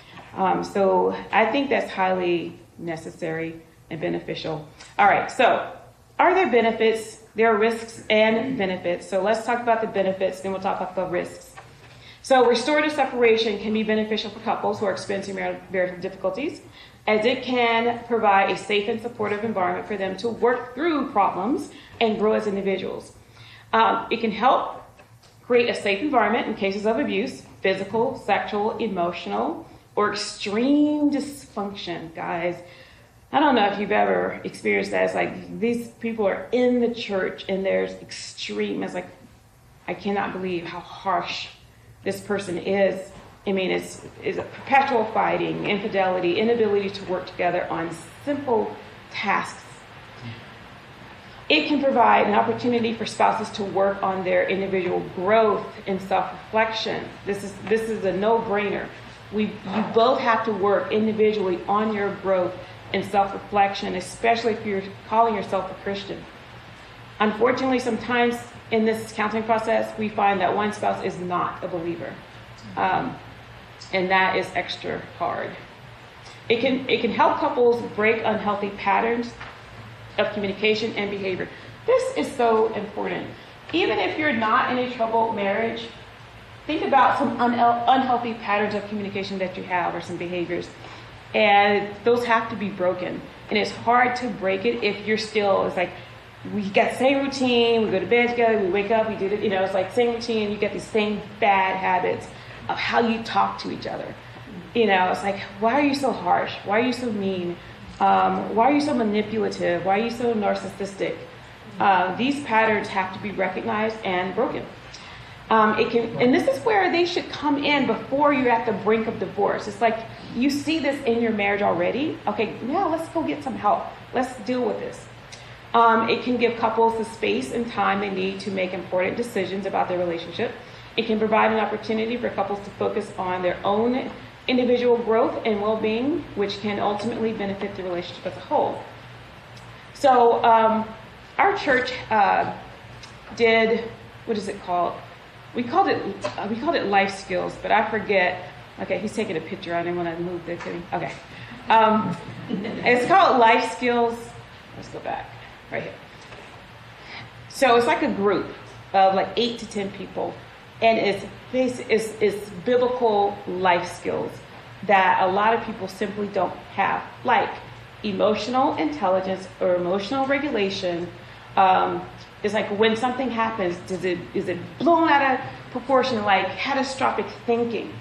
So I think that's highly necessary and beneficial. All right, so are there benefits? There are risks and benefits. So let's talk about the benefits, then we'll talk about risks. So restorative separation can be beneficial for couples who are experiencing marital difficulties, as it can provide a safe and supportive environment for them to work through problems and grow as individuals. It can help create a safe environment in cases of abuse, physical, sexual, emotional, or extreme dysfunction. Guys, I don't know if you've ever experienced that. It's like these people are in the church and there's extreme. It's like, I cannot believe how harsh this person is. I mean, it's a perpetual fighting, infidelity, inability to work together on simple tasks. It can provide an opportunity for spouses to work on their individual growth and self-reflection. This is a no-brainer. You both have to work individually on your growth and self-reflection, especially if you're calling yourself a Christian. Unfortunately, sometimes in this counseling process, we find that one spouse is not a believer. And that is extra hard. It can help couples break unhealthy patterns of communication and behavior. This is so important. Even if you're not in a troubled marriage, think about some unhealthy patterns of communication that you have or some behaviors. And those have to be broken. And it's hard to break it if you're still, it's like, we got the same routine, we go to bed together, we wake up, we do it, it's like same routine, you get these same bad habits of how you talk to each other. It's like, why are you so harsh? Why are you so mean? Why are you so manipulative? Why are you so narcissistic? These patterns have to be recognized and broken. And this is where they should come in before you're at the brink of divorce. It's like you see this in your marriage already. Okay, now let's go get some help. Let's deal with this. It can give couples the space and time they need to make important decisions about their relationship. It can provide an opportunity for couples to focus on their own individual growth and well-being, which can ultimately benefit the relationship as a whole. So our church did, what is it called? We called it life skills, but I forget. Okay, he's taking a picture. I didn't want to move the thing. Okay. It's called life skills. Let's go back right here. So it's like a group of like 8 to 10 people, and it's biblical life skills that a lot of people simply don't have, like emotional intelligence or emotional regulation. It's like when something happens, is it blown out of proportion, like catastrophic thinking?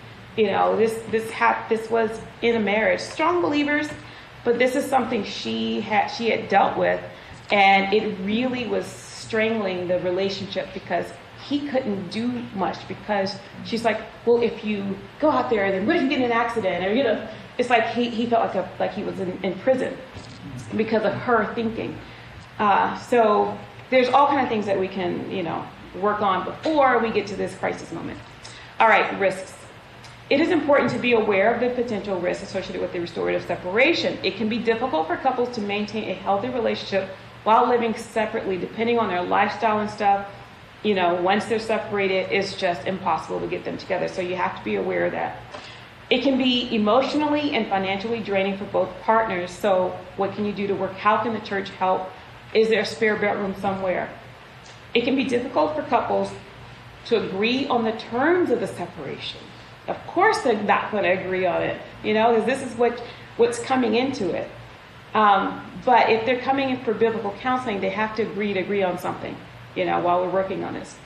This was in a marriage. Strong believers, but this is something she had dealt with, and it really was strangling the relationship because he couldn't do much because she's like, well, if you go out there, then what if you get in an accident? Or it's like he felt like he was in prison because of her thinking. So there's all kinds of things that we can, work on before we get to this crisis moment. All right, risks. It is important to be aware of the potential risks associated with the restorative separation. It can be difficult for couples to maintain a healthy relationship while living separately, depending on their lifestyle and stuff. Once they're separated, it's just impossible to get them together. So you have to be aware of that. It can be emotionally and financially draining for both partners. So what can you do to work? How can the church help? Is there a spare bedroom somewhere? It can be difficult for couples to agree on the terms of the separation. Of course they're not going to agree on it, because this is what's coming into it. But if they're coming in for biblical counseling, they have to agree on something, while we're working on this.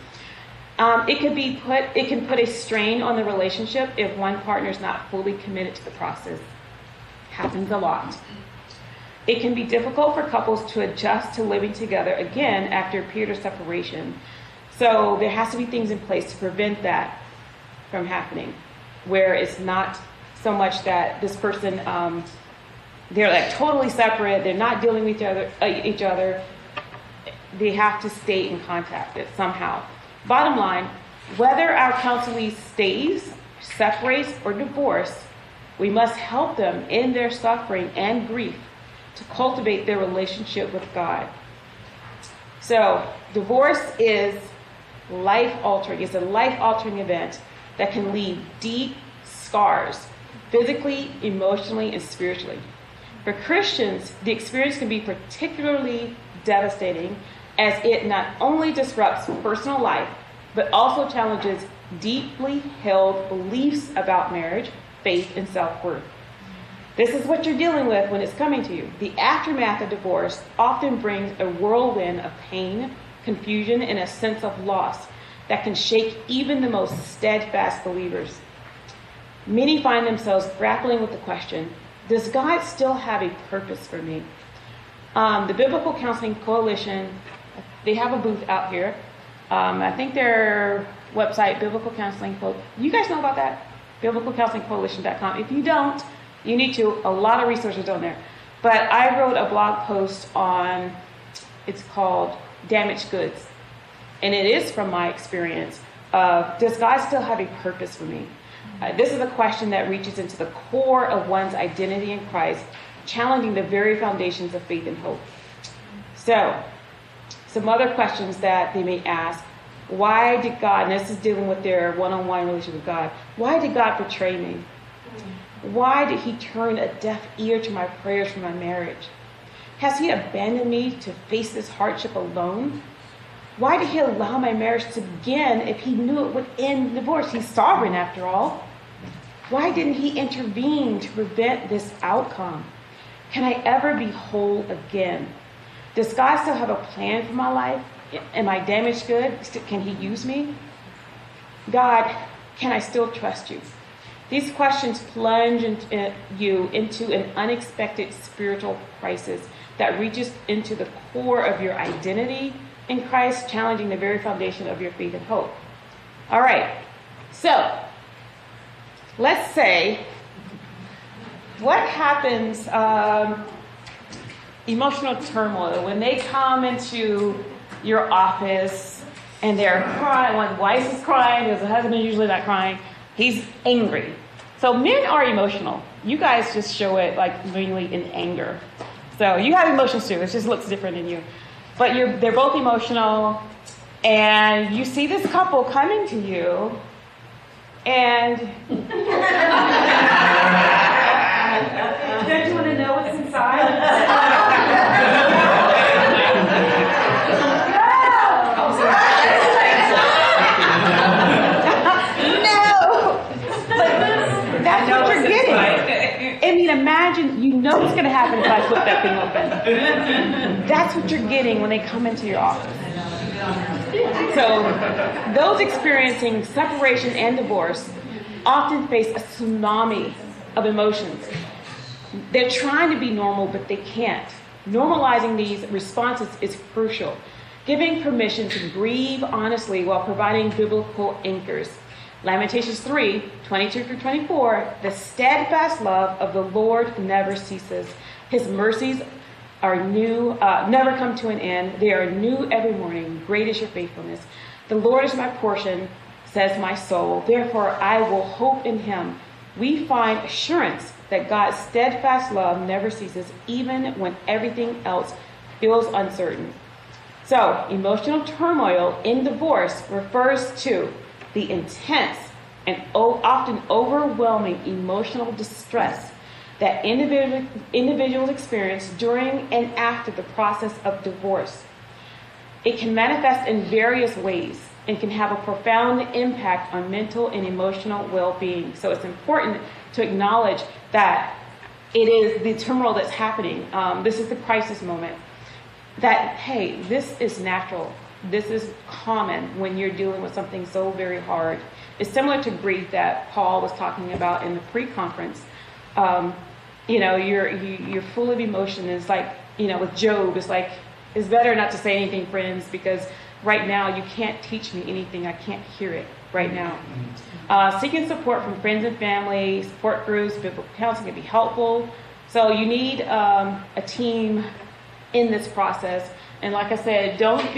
It can put a strain on the relationship if one partner is not fully committed to the process. Happens a lot. It can be difficult for couples to adjust to living together again after a period of separation. So there has to be things in place to prevent that from happening, where it's not so much that this person, they're like totally separate, they're not dealing with each other. They have to stay in contact somehow. Bottom line, whether our counselee stays, separates, or divorce, we must help them in their suffering and grief to cultivate their relationship with God. So divorce is life-altering. It's a life-altering event that can leave deep scars, physically, emotionally, and spiritually. For Christians, the experience can be particularly devastating as it not only disrupts personal life, but also challenges deeply held beliefs about marriage, faith, and self-worth. This is what you're dealing with when it's coming to you. The aftermath of divorce often brings a whirlwind of pain, confusion, and a sense of loss that can shake even the most steadfast believers. Many find themselves grappling with the question, does God still have a purpose for me? The Biblical Counseling Coalition, they have a booth out here. I think their website, Biblical Counseling Coalition. You guys know about that? BiblicalCounselingCoalition.com. If you don't, you need to. A lot of resources on there. But I wrote a blog post on, it's called Damaged Goods. And it is from my experience of, does God still have a purpose for me? This is a question that reaches into the core of one's identity in Christ, challenging the very foundations of faith and hope. So Some other questions that they may ask. Why did God, and this is dealing with their one-on-one relationship with God, why did God betray me? Why did he turn a deaf ear to my prayers for my marriage? Has he abandoned me to face this hardship alone? Why did he allow my marriage to begin if he knew it would end in divorce? He's sovereign after all. Why didn't he intervene to prevent this outcome? Can I ever be whole again? Does God still have a plan for my life? Am I damaged good? Can he use me? God, can I still trust you? These questions plunge you into an unexpected spiritual crisis that reaches into the core of your identity in Christ, challenging the very foundation of your faith and hope. All right, so let's say, what happens, emotional turmoil, when they come into your office and they're crying, one wife is crying, because the husband is usually not crying, he's angry. So men are emotional. You guys just show it like mainly in anger. So you have emotions too, it just looks different in you. But they're both emotional, and you see this couple coming to you, and don't you want to know what's inside? That's what you're getting. I mean, imagine, you know what's going to happen if I flip that thing open. That's what you're getting when they come into your office. So, those experiencing separation and divorce often face a tsunami of emotions. They're trying to be normal, but they can't. Normalizing these responses is crucial. Giving permission to grieve honestly while providing biblical anchors. Lamentations 3:22-24, the steadfast love of the Lord never ceases. His mercies are new, never come to an end. They are new every morning. Great is your faithfulness. The Lord is my portion, says my soul. Therefore, I will hope in him. We find assurance that God's steadfast love never ceases, even when everything else feels uncertain. So, emotional turmoil in divorce refers to the intense and often overwhelming emotional distress that individuals experience during and after the process of divorce. It can manifest in various ways and can have a profound impact on mental and emotional well-being. So it's important to acknowledge that it is the turmoil that's happening. This is the crisis moment. That, hey, this is natural. This is common when you're dealing with something so very hard. It's similar to grief that Paul was talking about in the pre-conference. You're full of emotion. It's like, with Job, it's like, it's better not to say anything, friends, because right now you can't teach me anything. I can't hear it right now. Seeking support from friends and family, support groups, biblical counseling can be helpful. So you need a team in this process. And like I said, don't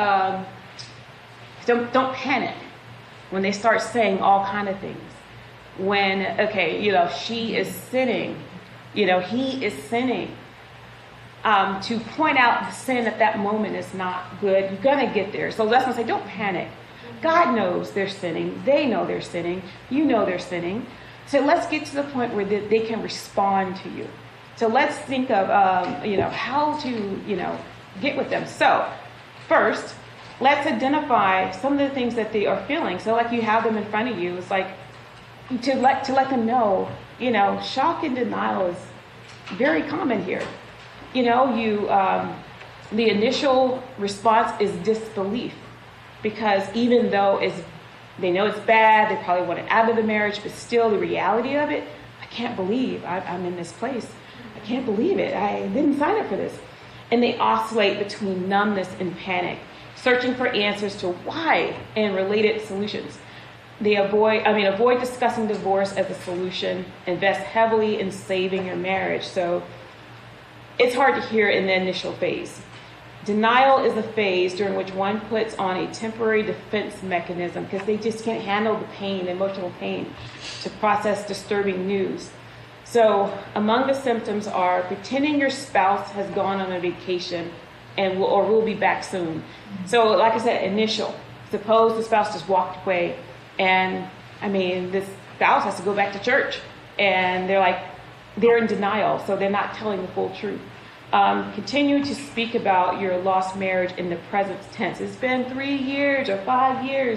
panic when they start saying all kind of things. When, she is sinning, he is sinning. To point out the sin at that moment is not good. You're going to get there. So that's why I say, don't panic. God knows they're sinning. They know they're sinning. You know they're sinning. So let's get to the point where they can respond to you. So let's think of, how to, get with them. So first, let's identify some of the things that they are feeling. So like you have them in front of you, it's like to let them know, shock and denial is very common here. The initial response is disbelief, because even though they know it's bad, they probably want it out of the marriage, but still the reality of it, I can't believe I'm in this place. I can't believe it. I didn't sign up for this. And they oscillate between numbness and panic, searching for answers to why and related solutions. They avoid discussing divorce as a solution, invest heavily in saving your marriage. So it's hard to hear in the initial phase. Denial is a phase during which one puts on a temporary defense mechanism because they just can't handle the pain, emotional pain, to process disturbing news. So among the symptoms are pretending your spouse has gone on a vacation or we'll be back soon. So like I said, initial. Suppose the spouse just walked away, and this spouse has to go back to church, and they're in denial, so they're not telling the full truth. Continue to speak about your lost marriage in the present tense. It's been 3 years or 5 years,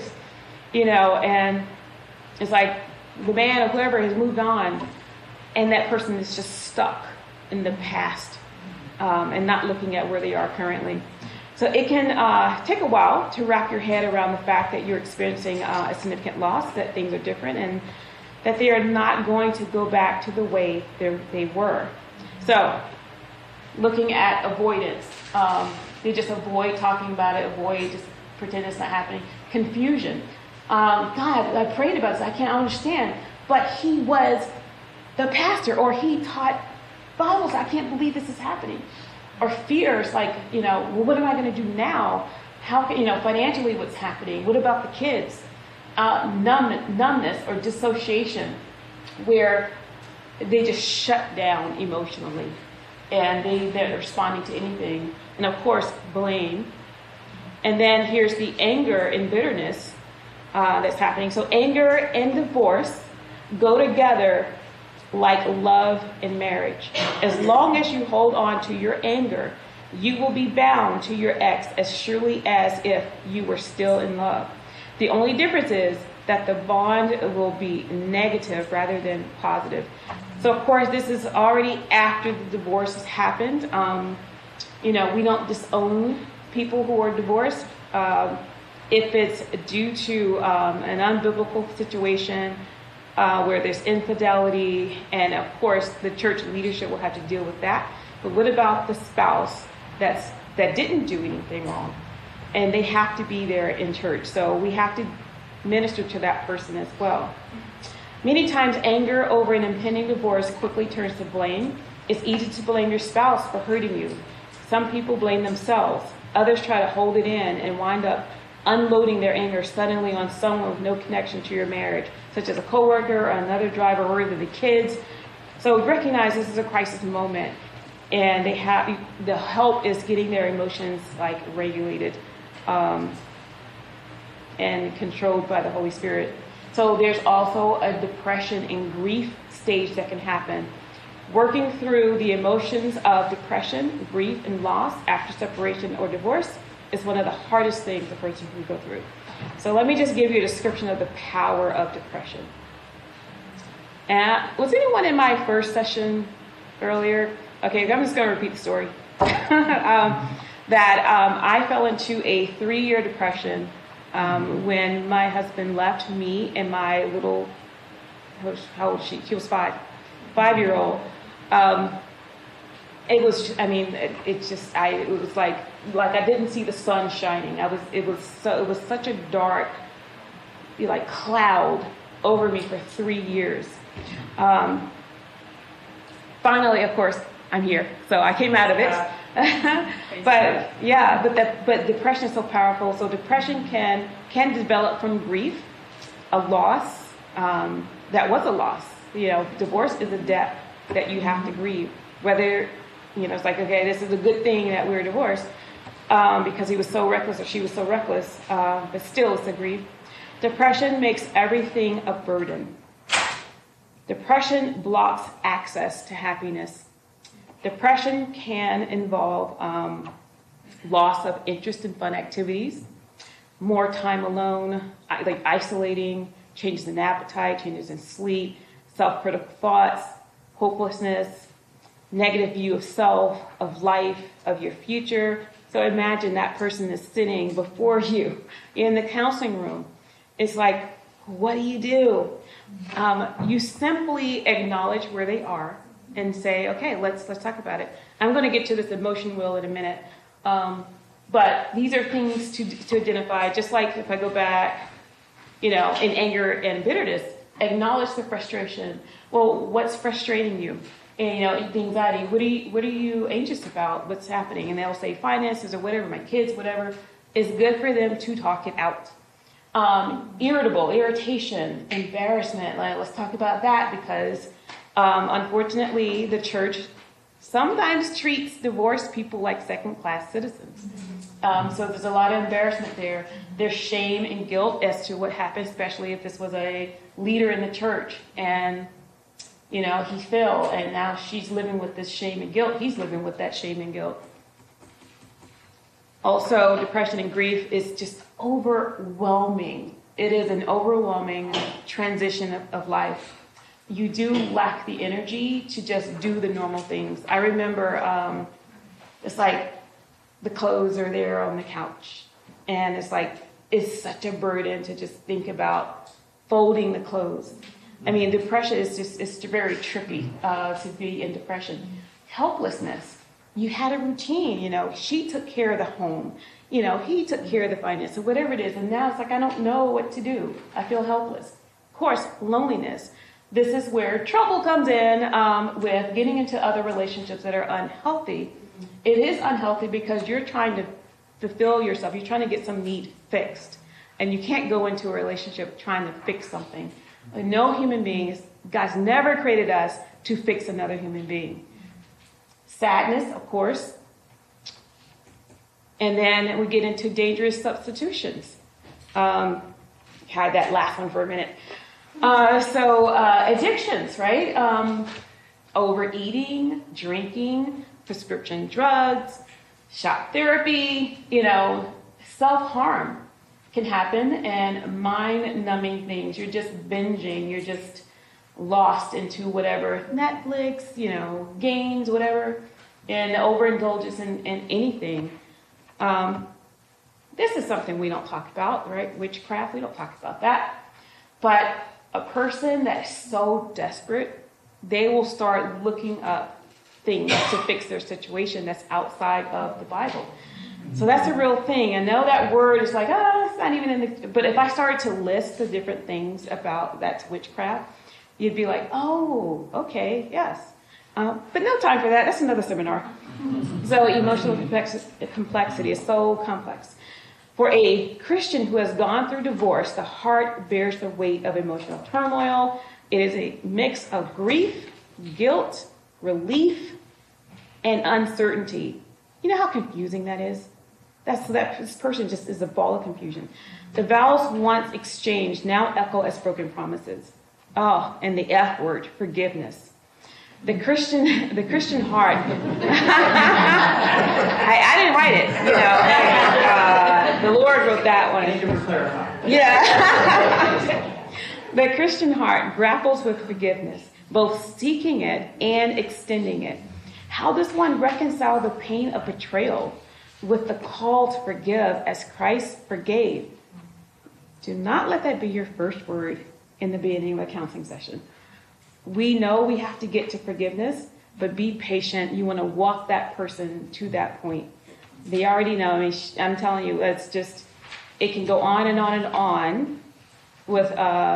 and it's like the man or whoever has moved on, and that person is just stuck in the past and not looking at where they are currently. So it can take a while to wrap your head around the fact that you're experiencing a significant loss, that things are different, and that they are not going to go back to the way they were. So looking at avoidance, they just avoid talking about it, avoid, just pretend it's not happening. Confusion. God, I prayed about this, I can't understand. But he was the pastor, or he taught Bibles, I can't believe this is happening. Or fears like, well, what am I going to do now? How can, financially what's happening? What about the kids? Numbness or dissociation, where they just shut down emotionally and they're responding to anything. And of course, blame. And then here's the anger and bitterness that's happening. So anger and divorce go together like love and marriage. As long as you hold on to your anger, you will be bound to your ex as surely as if you were still in love. The only difference is that the bond will be negative rather than positive. So of course, this is already after the divorce has happened. We don't disown people who are divorced. If it's due to an unbiblical situation, where there's infidelity, and of course the church leadership will have to deal with that. But what about the spouse that didn't do anything wrong, and they have to be there in church? So we have to minister to that person as well. Many times anger over an impending divorce quickly turns to blame. It's easy to blame your spouse for hurting you. Some people blame themselves. Others try to hold it in and wind up unloading their anger suddenly on someone with no connection to your marriage, such as a coworker or another driver or even the kids. So recognize this is a crisis moment, and the help is getting their emotions regulated and controlled by the Holy Spirit. So there's also a depression and grief stage that can happen. Working through the emotions of depression, grief, and loss after separation or divorce is one of the hardest things a person can go through. So let me just give you a description of the power of depression. Was anyone in my first session earlier? Okay, I'm just going to repeat the story. I fell into a 3-year depression when my husband left me and my little, how old was she? She was 5-year-old. It was like I didn't see the sun shining. It was such a dark, cloud over me for 3 years. Finally, of course, I'm here, so I came out of it. But depression is so powerful. So depression can develop from grief, a loss that was a loss. Divorce is a death that you have to grieve. Whether it's like, okay, this is a good thing that we were divorced because he was so reckless or she was so reckless, but still it's a grief. Depression makes everything a burden. Depression blocks access to happiness. Depression can involve loss of interest in fun activities, more time alone, isolating, changes in appetite, changes in sleep, self-critical thoughts, hopelessness, negative view of self, of life, of your future. So imagine that person is sitting before you in the counseling room. It's like, what do? You simply acknowledge where they are and say, okay, let's talk about it. I'm going to get to this emotion wheel in a minute. But these are things to identify, just like if I go back, in anger and bitterness, acknowledge the frustration. Well, what's frustrating you? And, the anxiety, what are you anxious about? What's happening? And they'll say finances or whatever, my kids, whatever. It's good for them to talk it out. Irritation, embarrassment. Let's talk about that because, unfortunately, the church sometimes treats divorced people like second-class citizens. So there's a lot of embarrassment there. There's shame and guilt as to what happened, especially if this was a leader in the church and, he fell, and now she's living with this shame and guilt. He's living with that shame and guilt. Also, depression and grief is just overwhelming. It is an overwhelming transition of life. You do lack the energy to just do the normal things. I remember it's like the clothes are there on the couch. And it's such a burden to just think about folding the clothes. I mean, depression it's very trippy to be in depression. Helplessness. You had a routine, she took care of the home. He took care of the finances, whatever it is. And now it's like, I don't know what to do. I feel helpless. Of course, loneliness. This is where trouble comes in with getting into other relationships that are unhealthy. It is unhealthy because you're trying to fulfill yourself. You're trying to get some need fixed. And you can't go into a relationship trying to fix something. No human being, God's never created us to fix another human being. Sadness, of course. And then we get into dangerous substitutions. Had that last one for a minute. Addictions, right? Overeating, drinking, prescription drugs, shock therapy, self-harm can happen, and mind-numbing things. You're just binging. You're just lost into whatever, Netflix, games, whatever, and overindulgence in anything. This is something we don't talk about, right? Witchcraft, we don't talk about that. But a person that is so desperate, they will start looking up things to fix their situation that's outside of the Bible. So that's a real thing. I know that word is like, it's not even in the... But if I started to list the different things about that's witchcraft, you'd be like, oh, okay, yes. But no time for that. That's another seminar. So emotional complexity is so complex. For a Christian who has gone through divorce, the heart bears the weight of emotional turmoil. It is a mix of grief, guilt, relief, and uncertainty. You know how confusing that is? This person just is a ball of confusion. The vows once exchanged now echo as broken promises. Oh, and the F word, forgiveness. The Christian heart. I didn't write it, the Lord wrote that one. Yeah. The Christian heart grapples with forgiveness, both seeking it and extending it. How does one reconcile the pain of betrayal with the call to forgive as Christ forgave? Do not let that be your first word in the beginning of a counseling session. We know we have to get to forgiveness, but be patient. You want to walk that person to that point. They already know. I'm telling you, it can go on and on and on with,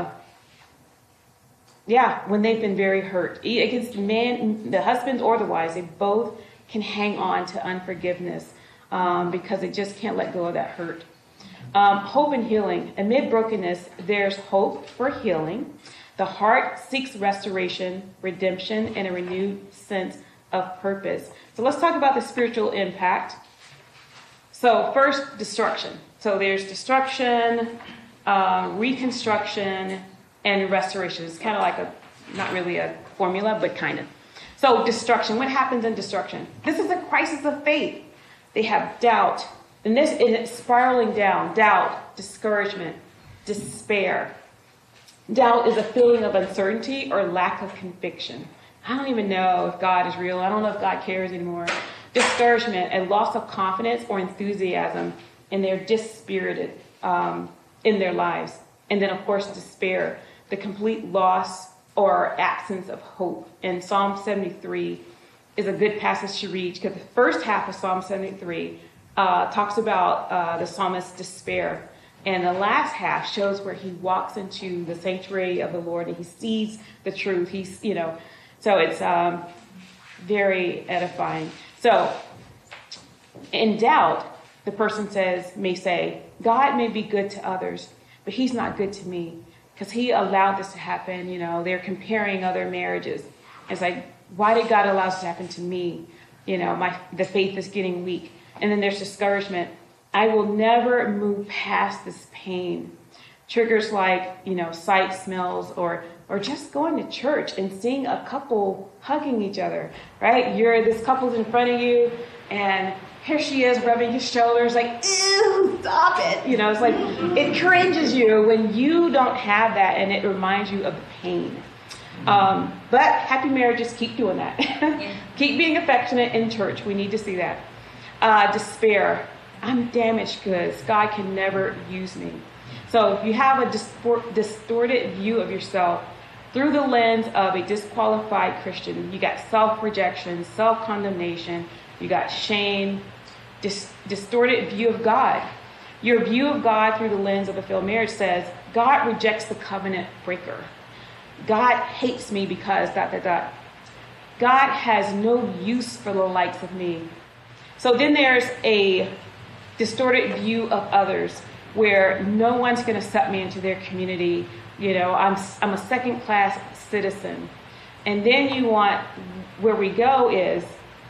when they've been very hurt. Against the husband or the wives, they both can hang on to unforgiveness because they just can't let go of that hurt. Hope and healing. Amid brokenness, there's hope for healing. The heart seeks restoration, redemption, and a renewed sense of purpose. So let's talk about the spiritual impact. So first, destruction. So there's destruction, reconstruction, and restoration. It's kind of like not really a formula, but kind of. So destruction. What happens in destruction? This is a crisis of faith. They have doubt. And it's spiraling down. Doubt, discouragement, despair. Doubt is a feeling of uncertainty or lack of conviction. I don't even know if God is real. I don't know if God cares anymore. Discouragement, a loss of confidence or enthusiasm, and they're dispirited in their lives. And then, of course, despair, the complete loss or absence of hope. And Psalm 73 is a good passage to read because the first half of Psalm 73 talks about the psalmist's despair. And the last half shows where he walks into the sanctuary of the Lord and he sees the truth. So it's very edifying. So in doubt, the person may say, God may be good to others, but he's not good to me because he allowed this to happen. They're comparing other marriages. It's like, Why did God allow this to happen to me? The faith is getting weak. And then there's discouragement. I will never move past this pain. Triggers like, sight, smells, or just going to church and seeing a couple hugging each other, right? This couple's in front of you, and here she is rubbing his shoulders like, ew, stop it. It's like, it cringes you when you don't have that, and it reminds you of the pain. But happy marriages keep doing that. Keep being affectionate in church. We need to see that. Despair. I'm damaged goods. God can never use me. So if you have a distorted view of yourself through the lens of a disqualified Christian, you got self-rejection, self-condemnation, you got shame, distorted view of God. Your view of God through the lens of a failed marriage says, God rejects the covenant breaker. God hates me because ... God has no use for the likes of me. So then there's a distorted view of others where no one's going to accept me into their community. I'm a second-class citizen. And then where we go is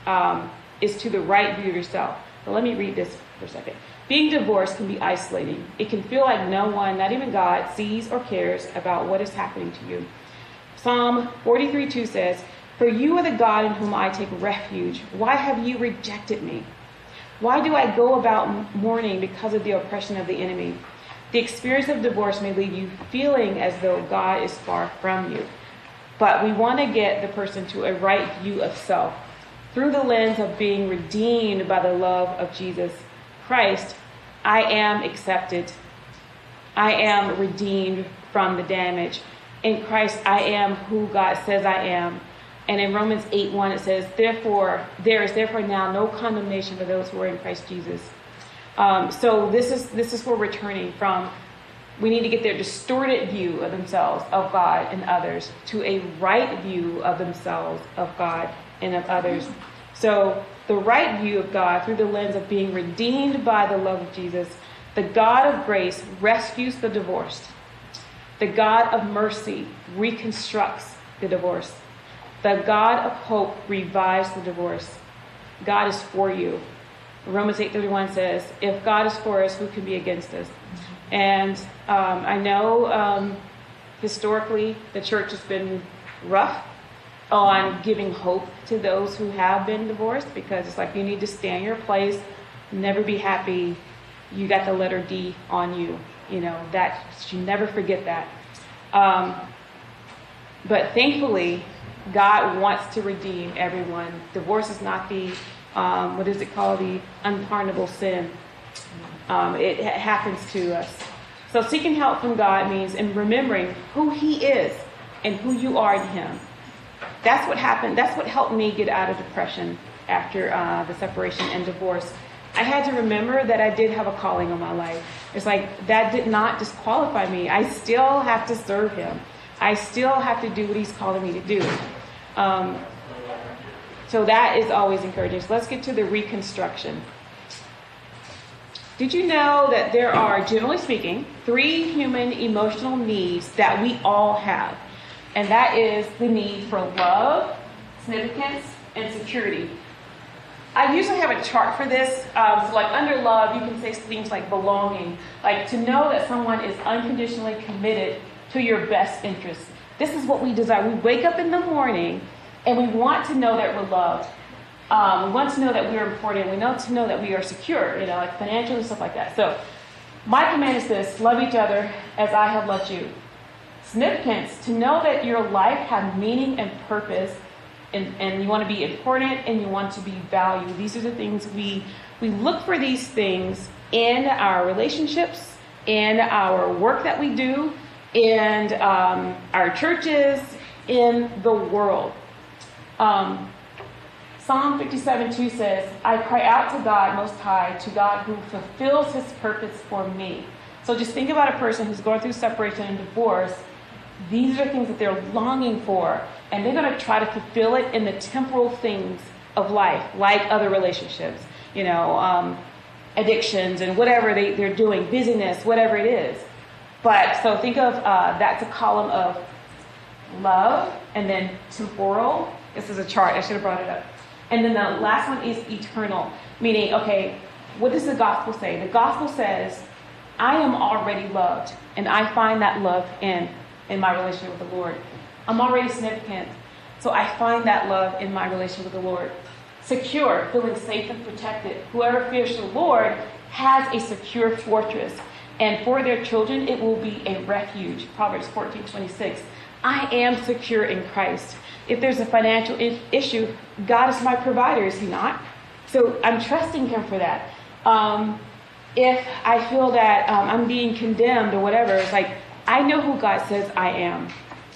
to the right view of yourself. So let me read this for a second. Being divorced can be isolating. It can feel like no one, not even God, sees or cares about what is happening to you. Psalm 43:2 says, "For you are the God in whom I take refuge. Why have you rejected me? Why do I go about mourning because of the oppression of the enemy?" The experience of divorce may leave you feeling as though God is far from you. But we want to get the person to a right view of self through the lens of being redeemed by the love of Jesus Christ. I am accepted. I am redeemed from the damage. In Christ, I am who God says I am. And in Romans 8:1, it says, there is therefore now no condemnation for those who are in Christ Jesus. So this is where we're turning from. We need to get their distorted view of themselves, of God and others, to a right view of themselves, of God and of others. So the right view of God through the lens of being redeemed by the love of Jesus. The God of grace rescues the divorced. The God of mercy reconstructs the divorce. The God of hope revives the divorce. God is for you. Romans 8:31 says, if God is for us, who can be against us? And I know historically the church has been rough on giving hope to those who have been divorced, because it's like you need to stay in your place, never be happy. You got the letter D on you. That you never forget that. But thankfully, God wants to redeem everyone. Divorce is not the, what is it called? The unpardonable sin. It happens to us. So seeking help from God means in remembering who He is and who you are in Him. That's what happened. That's what helped me get out of depression after the separation and divorce. I had to remember that I did have a calling on my life. It's like that did not disqualify me. I still have to serve Him. I still have to do what He's calling me to do. So that is always encouraging. So let's get to the reconstruction. Did you know that there are, generally speaking, 3 human emotional needs that we all have? And that is the need for love, significance, and security. I usually have a chart for this. So like under love, you can say things like belonging, like to know that someone is unconditionally committed to your best interests. This is what we desire. We wake up in the morning and we want to know that we're loved. We want to know that we are important. We want to know that we are secure, like financially and stuff like that. So my command is this: love each other as I have loved you. Significance, to know that your life has meaning and purpose, and you want to be important and you want to be valued. These are the things we look for, these things in our relationships, in our work that we do, in our churches, in the world. Psalm 57:2 says, I cry out to God Most High, to God who fulfills His purpose for me. So just think about a person who's going through separation and divorce. These are things that they're longing for, and they're going to try to fulfill it in the temporal things of life, like other relationships, addictions and whatever they're doing, busyness, whatever it is. But so think of that's a column of love, and then temporal. This is a chart. I should have brought it up. And then the last one is eternal, meaning, okay, what does the gospel say? The gospel says, I am already loved, and I find that love in my relationship with the Lord. I'm already significant, so I find that love in my relationship with the Lord. Secure, feeling safe and protected. Whoever fears the Lord has a secure fortress, and for their children it will be a refuge. Proverbs 14:26. I am secure in Christ. If there's a financial issue, God is my provider, is he not? So I'm trusting him for that. If I feel that I'm being condemned or whatever, it's like, I know who God says I am.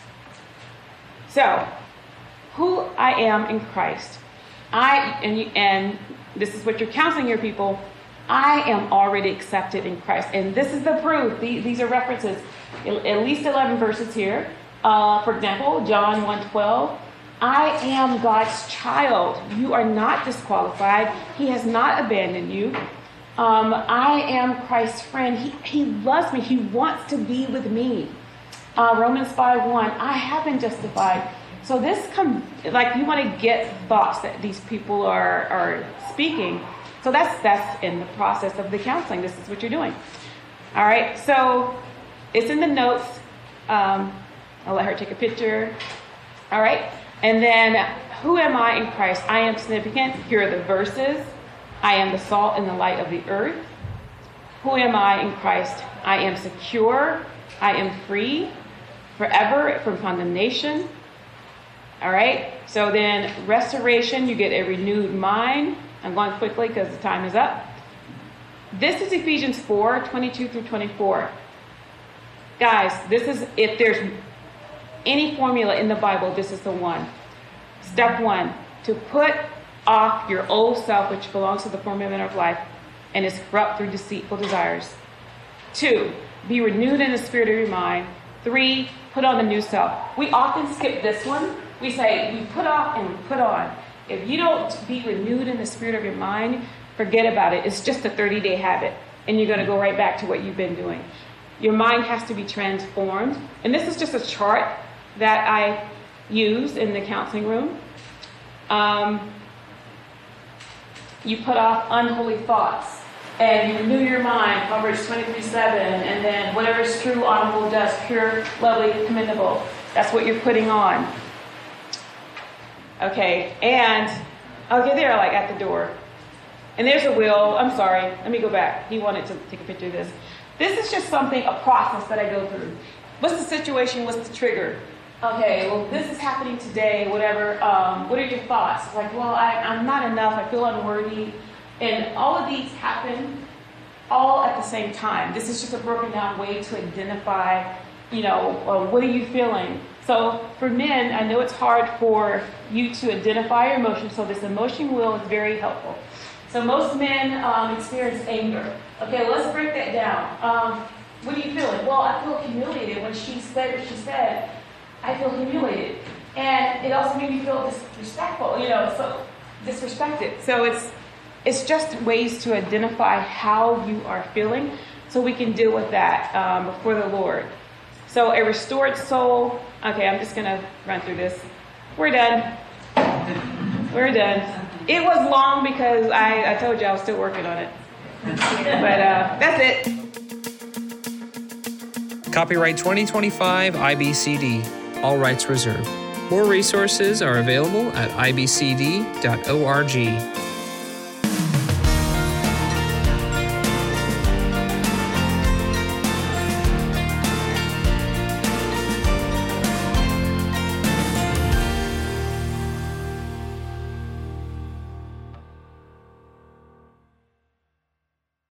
So, who I am in Christ. And this is what you're counseling your people. I am already accepted in Christ. And this is the proof. These are references. At least 11 verses here. For example, John 1:12. I am God's child. You are not disqualified. He has not abandoned you. I am Christ's friend. He loves me. He wants to be with me. Romans 5:1. I have been justified. So this like you want to get thoughts that these people are speaking. So that's in the process of the counseling. This is what you're doing. All right. So it's in the notes. I'll let her take a picture. All right. And then, who am I in Christ? I am significant. Here are the verses. I am the salt and the light of the earth. Who am I in Christ? I am secure. I am free forever from condemnation. All right. So then, restoration, you get a renewed mind. I'm going quickly because the time is up. This is Ephesians 4:22 through 24. Guys, this is, if there's any formula in the Bible, this is the one. Step 1, to put off your old self, which belongs to the former manner of life and is corrupt through deceitful desires. 2, be renewed in the spirit of your mind. 3, put on the new self. We often skip this one. We say we put off and we put on. If you don't be renewed in the spirit of your mind, forget about it. It's just a 30-day habit, and you're going to go right back to what you've been doing. Your mind has to be transformed. And this is just a chart that I use in the counseling room. You put off unholy thoughts and you renew your mind, Proverbs 23:7, and then whatever is true, honorable, just, pure, lovely, commendable. That's what you're putting on. Okay, and they're like at the door. And there's a will. I'm sorry, let me go back. He wanted to take a picture of this. This is just something, a process that I go through. What's the situation? What's the trigger? Okay, well, this is happening today, whatever. What are your thoughts? It's like, well, I'm not enough. I feel unworthy. And all of these happen all at the same time. This is just a broken down way to identify, what are you feeling? So for men, I know it's hard for you to identify your emotions. So this emotion wheel is very helpful. So most men experience anger. Okay, let's break that down. What are you feeling? Well, I feel humiliated when she said what she said. I feel humiliated. And it also made me feel disrespectful, so disrespected. So it's just ways to identify how you are feeling so we can deal with that before the Lord. So a restored soul. Okay, I'm just going to run through this. We're done. We're done. It was long because I told you I was still working on it. But that's it. Copyright 2025 IBCD. All rights reserved. More resources are available at ibcd.org.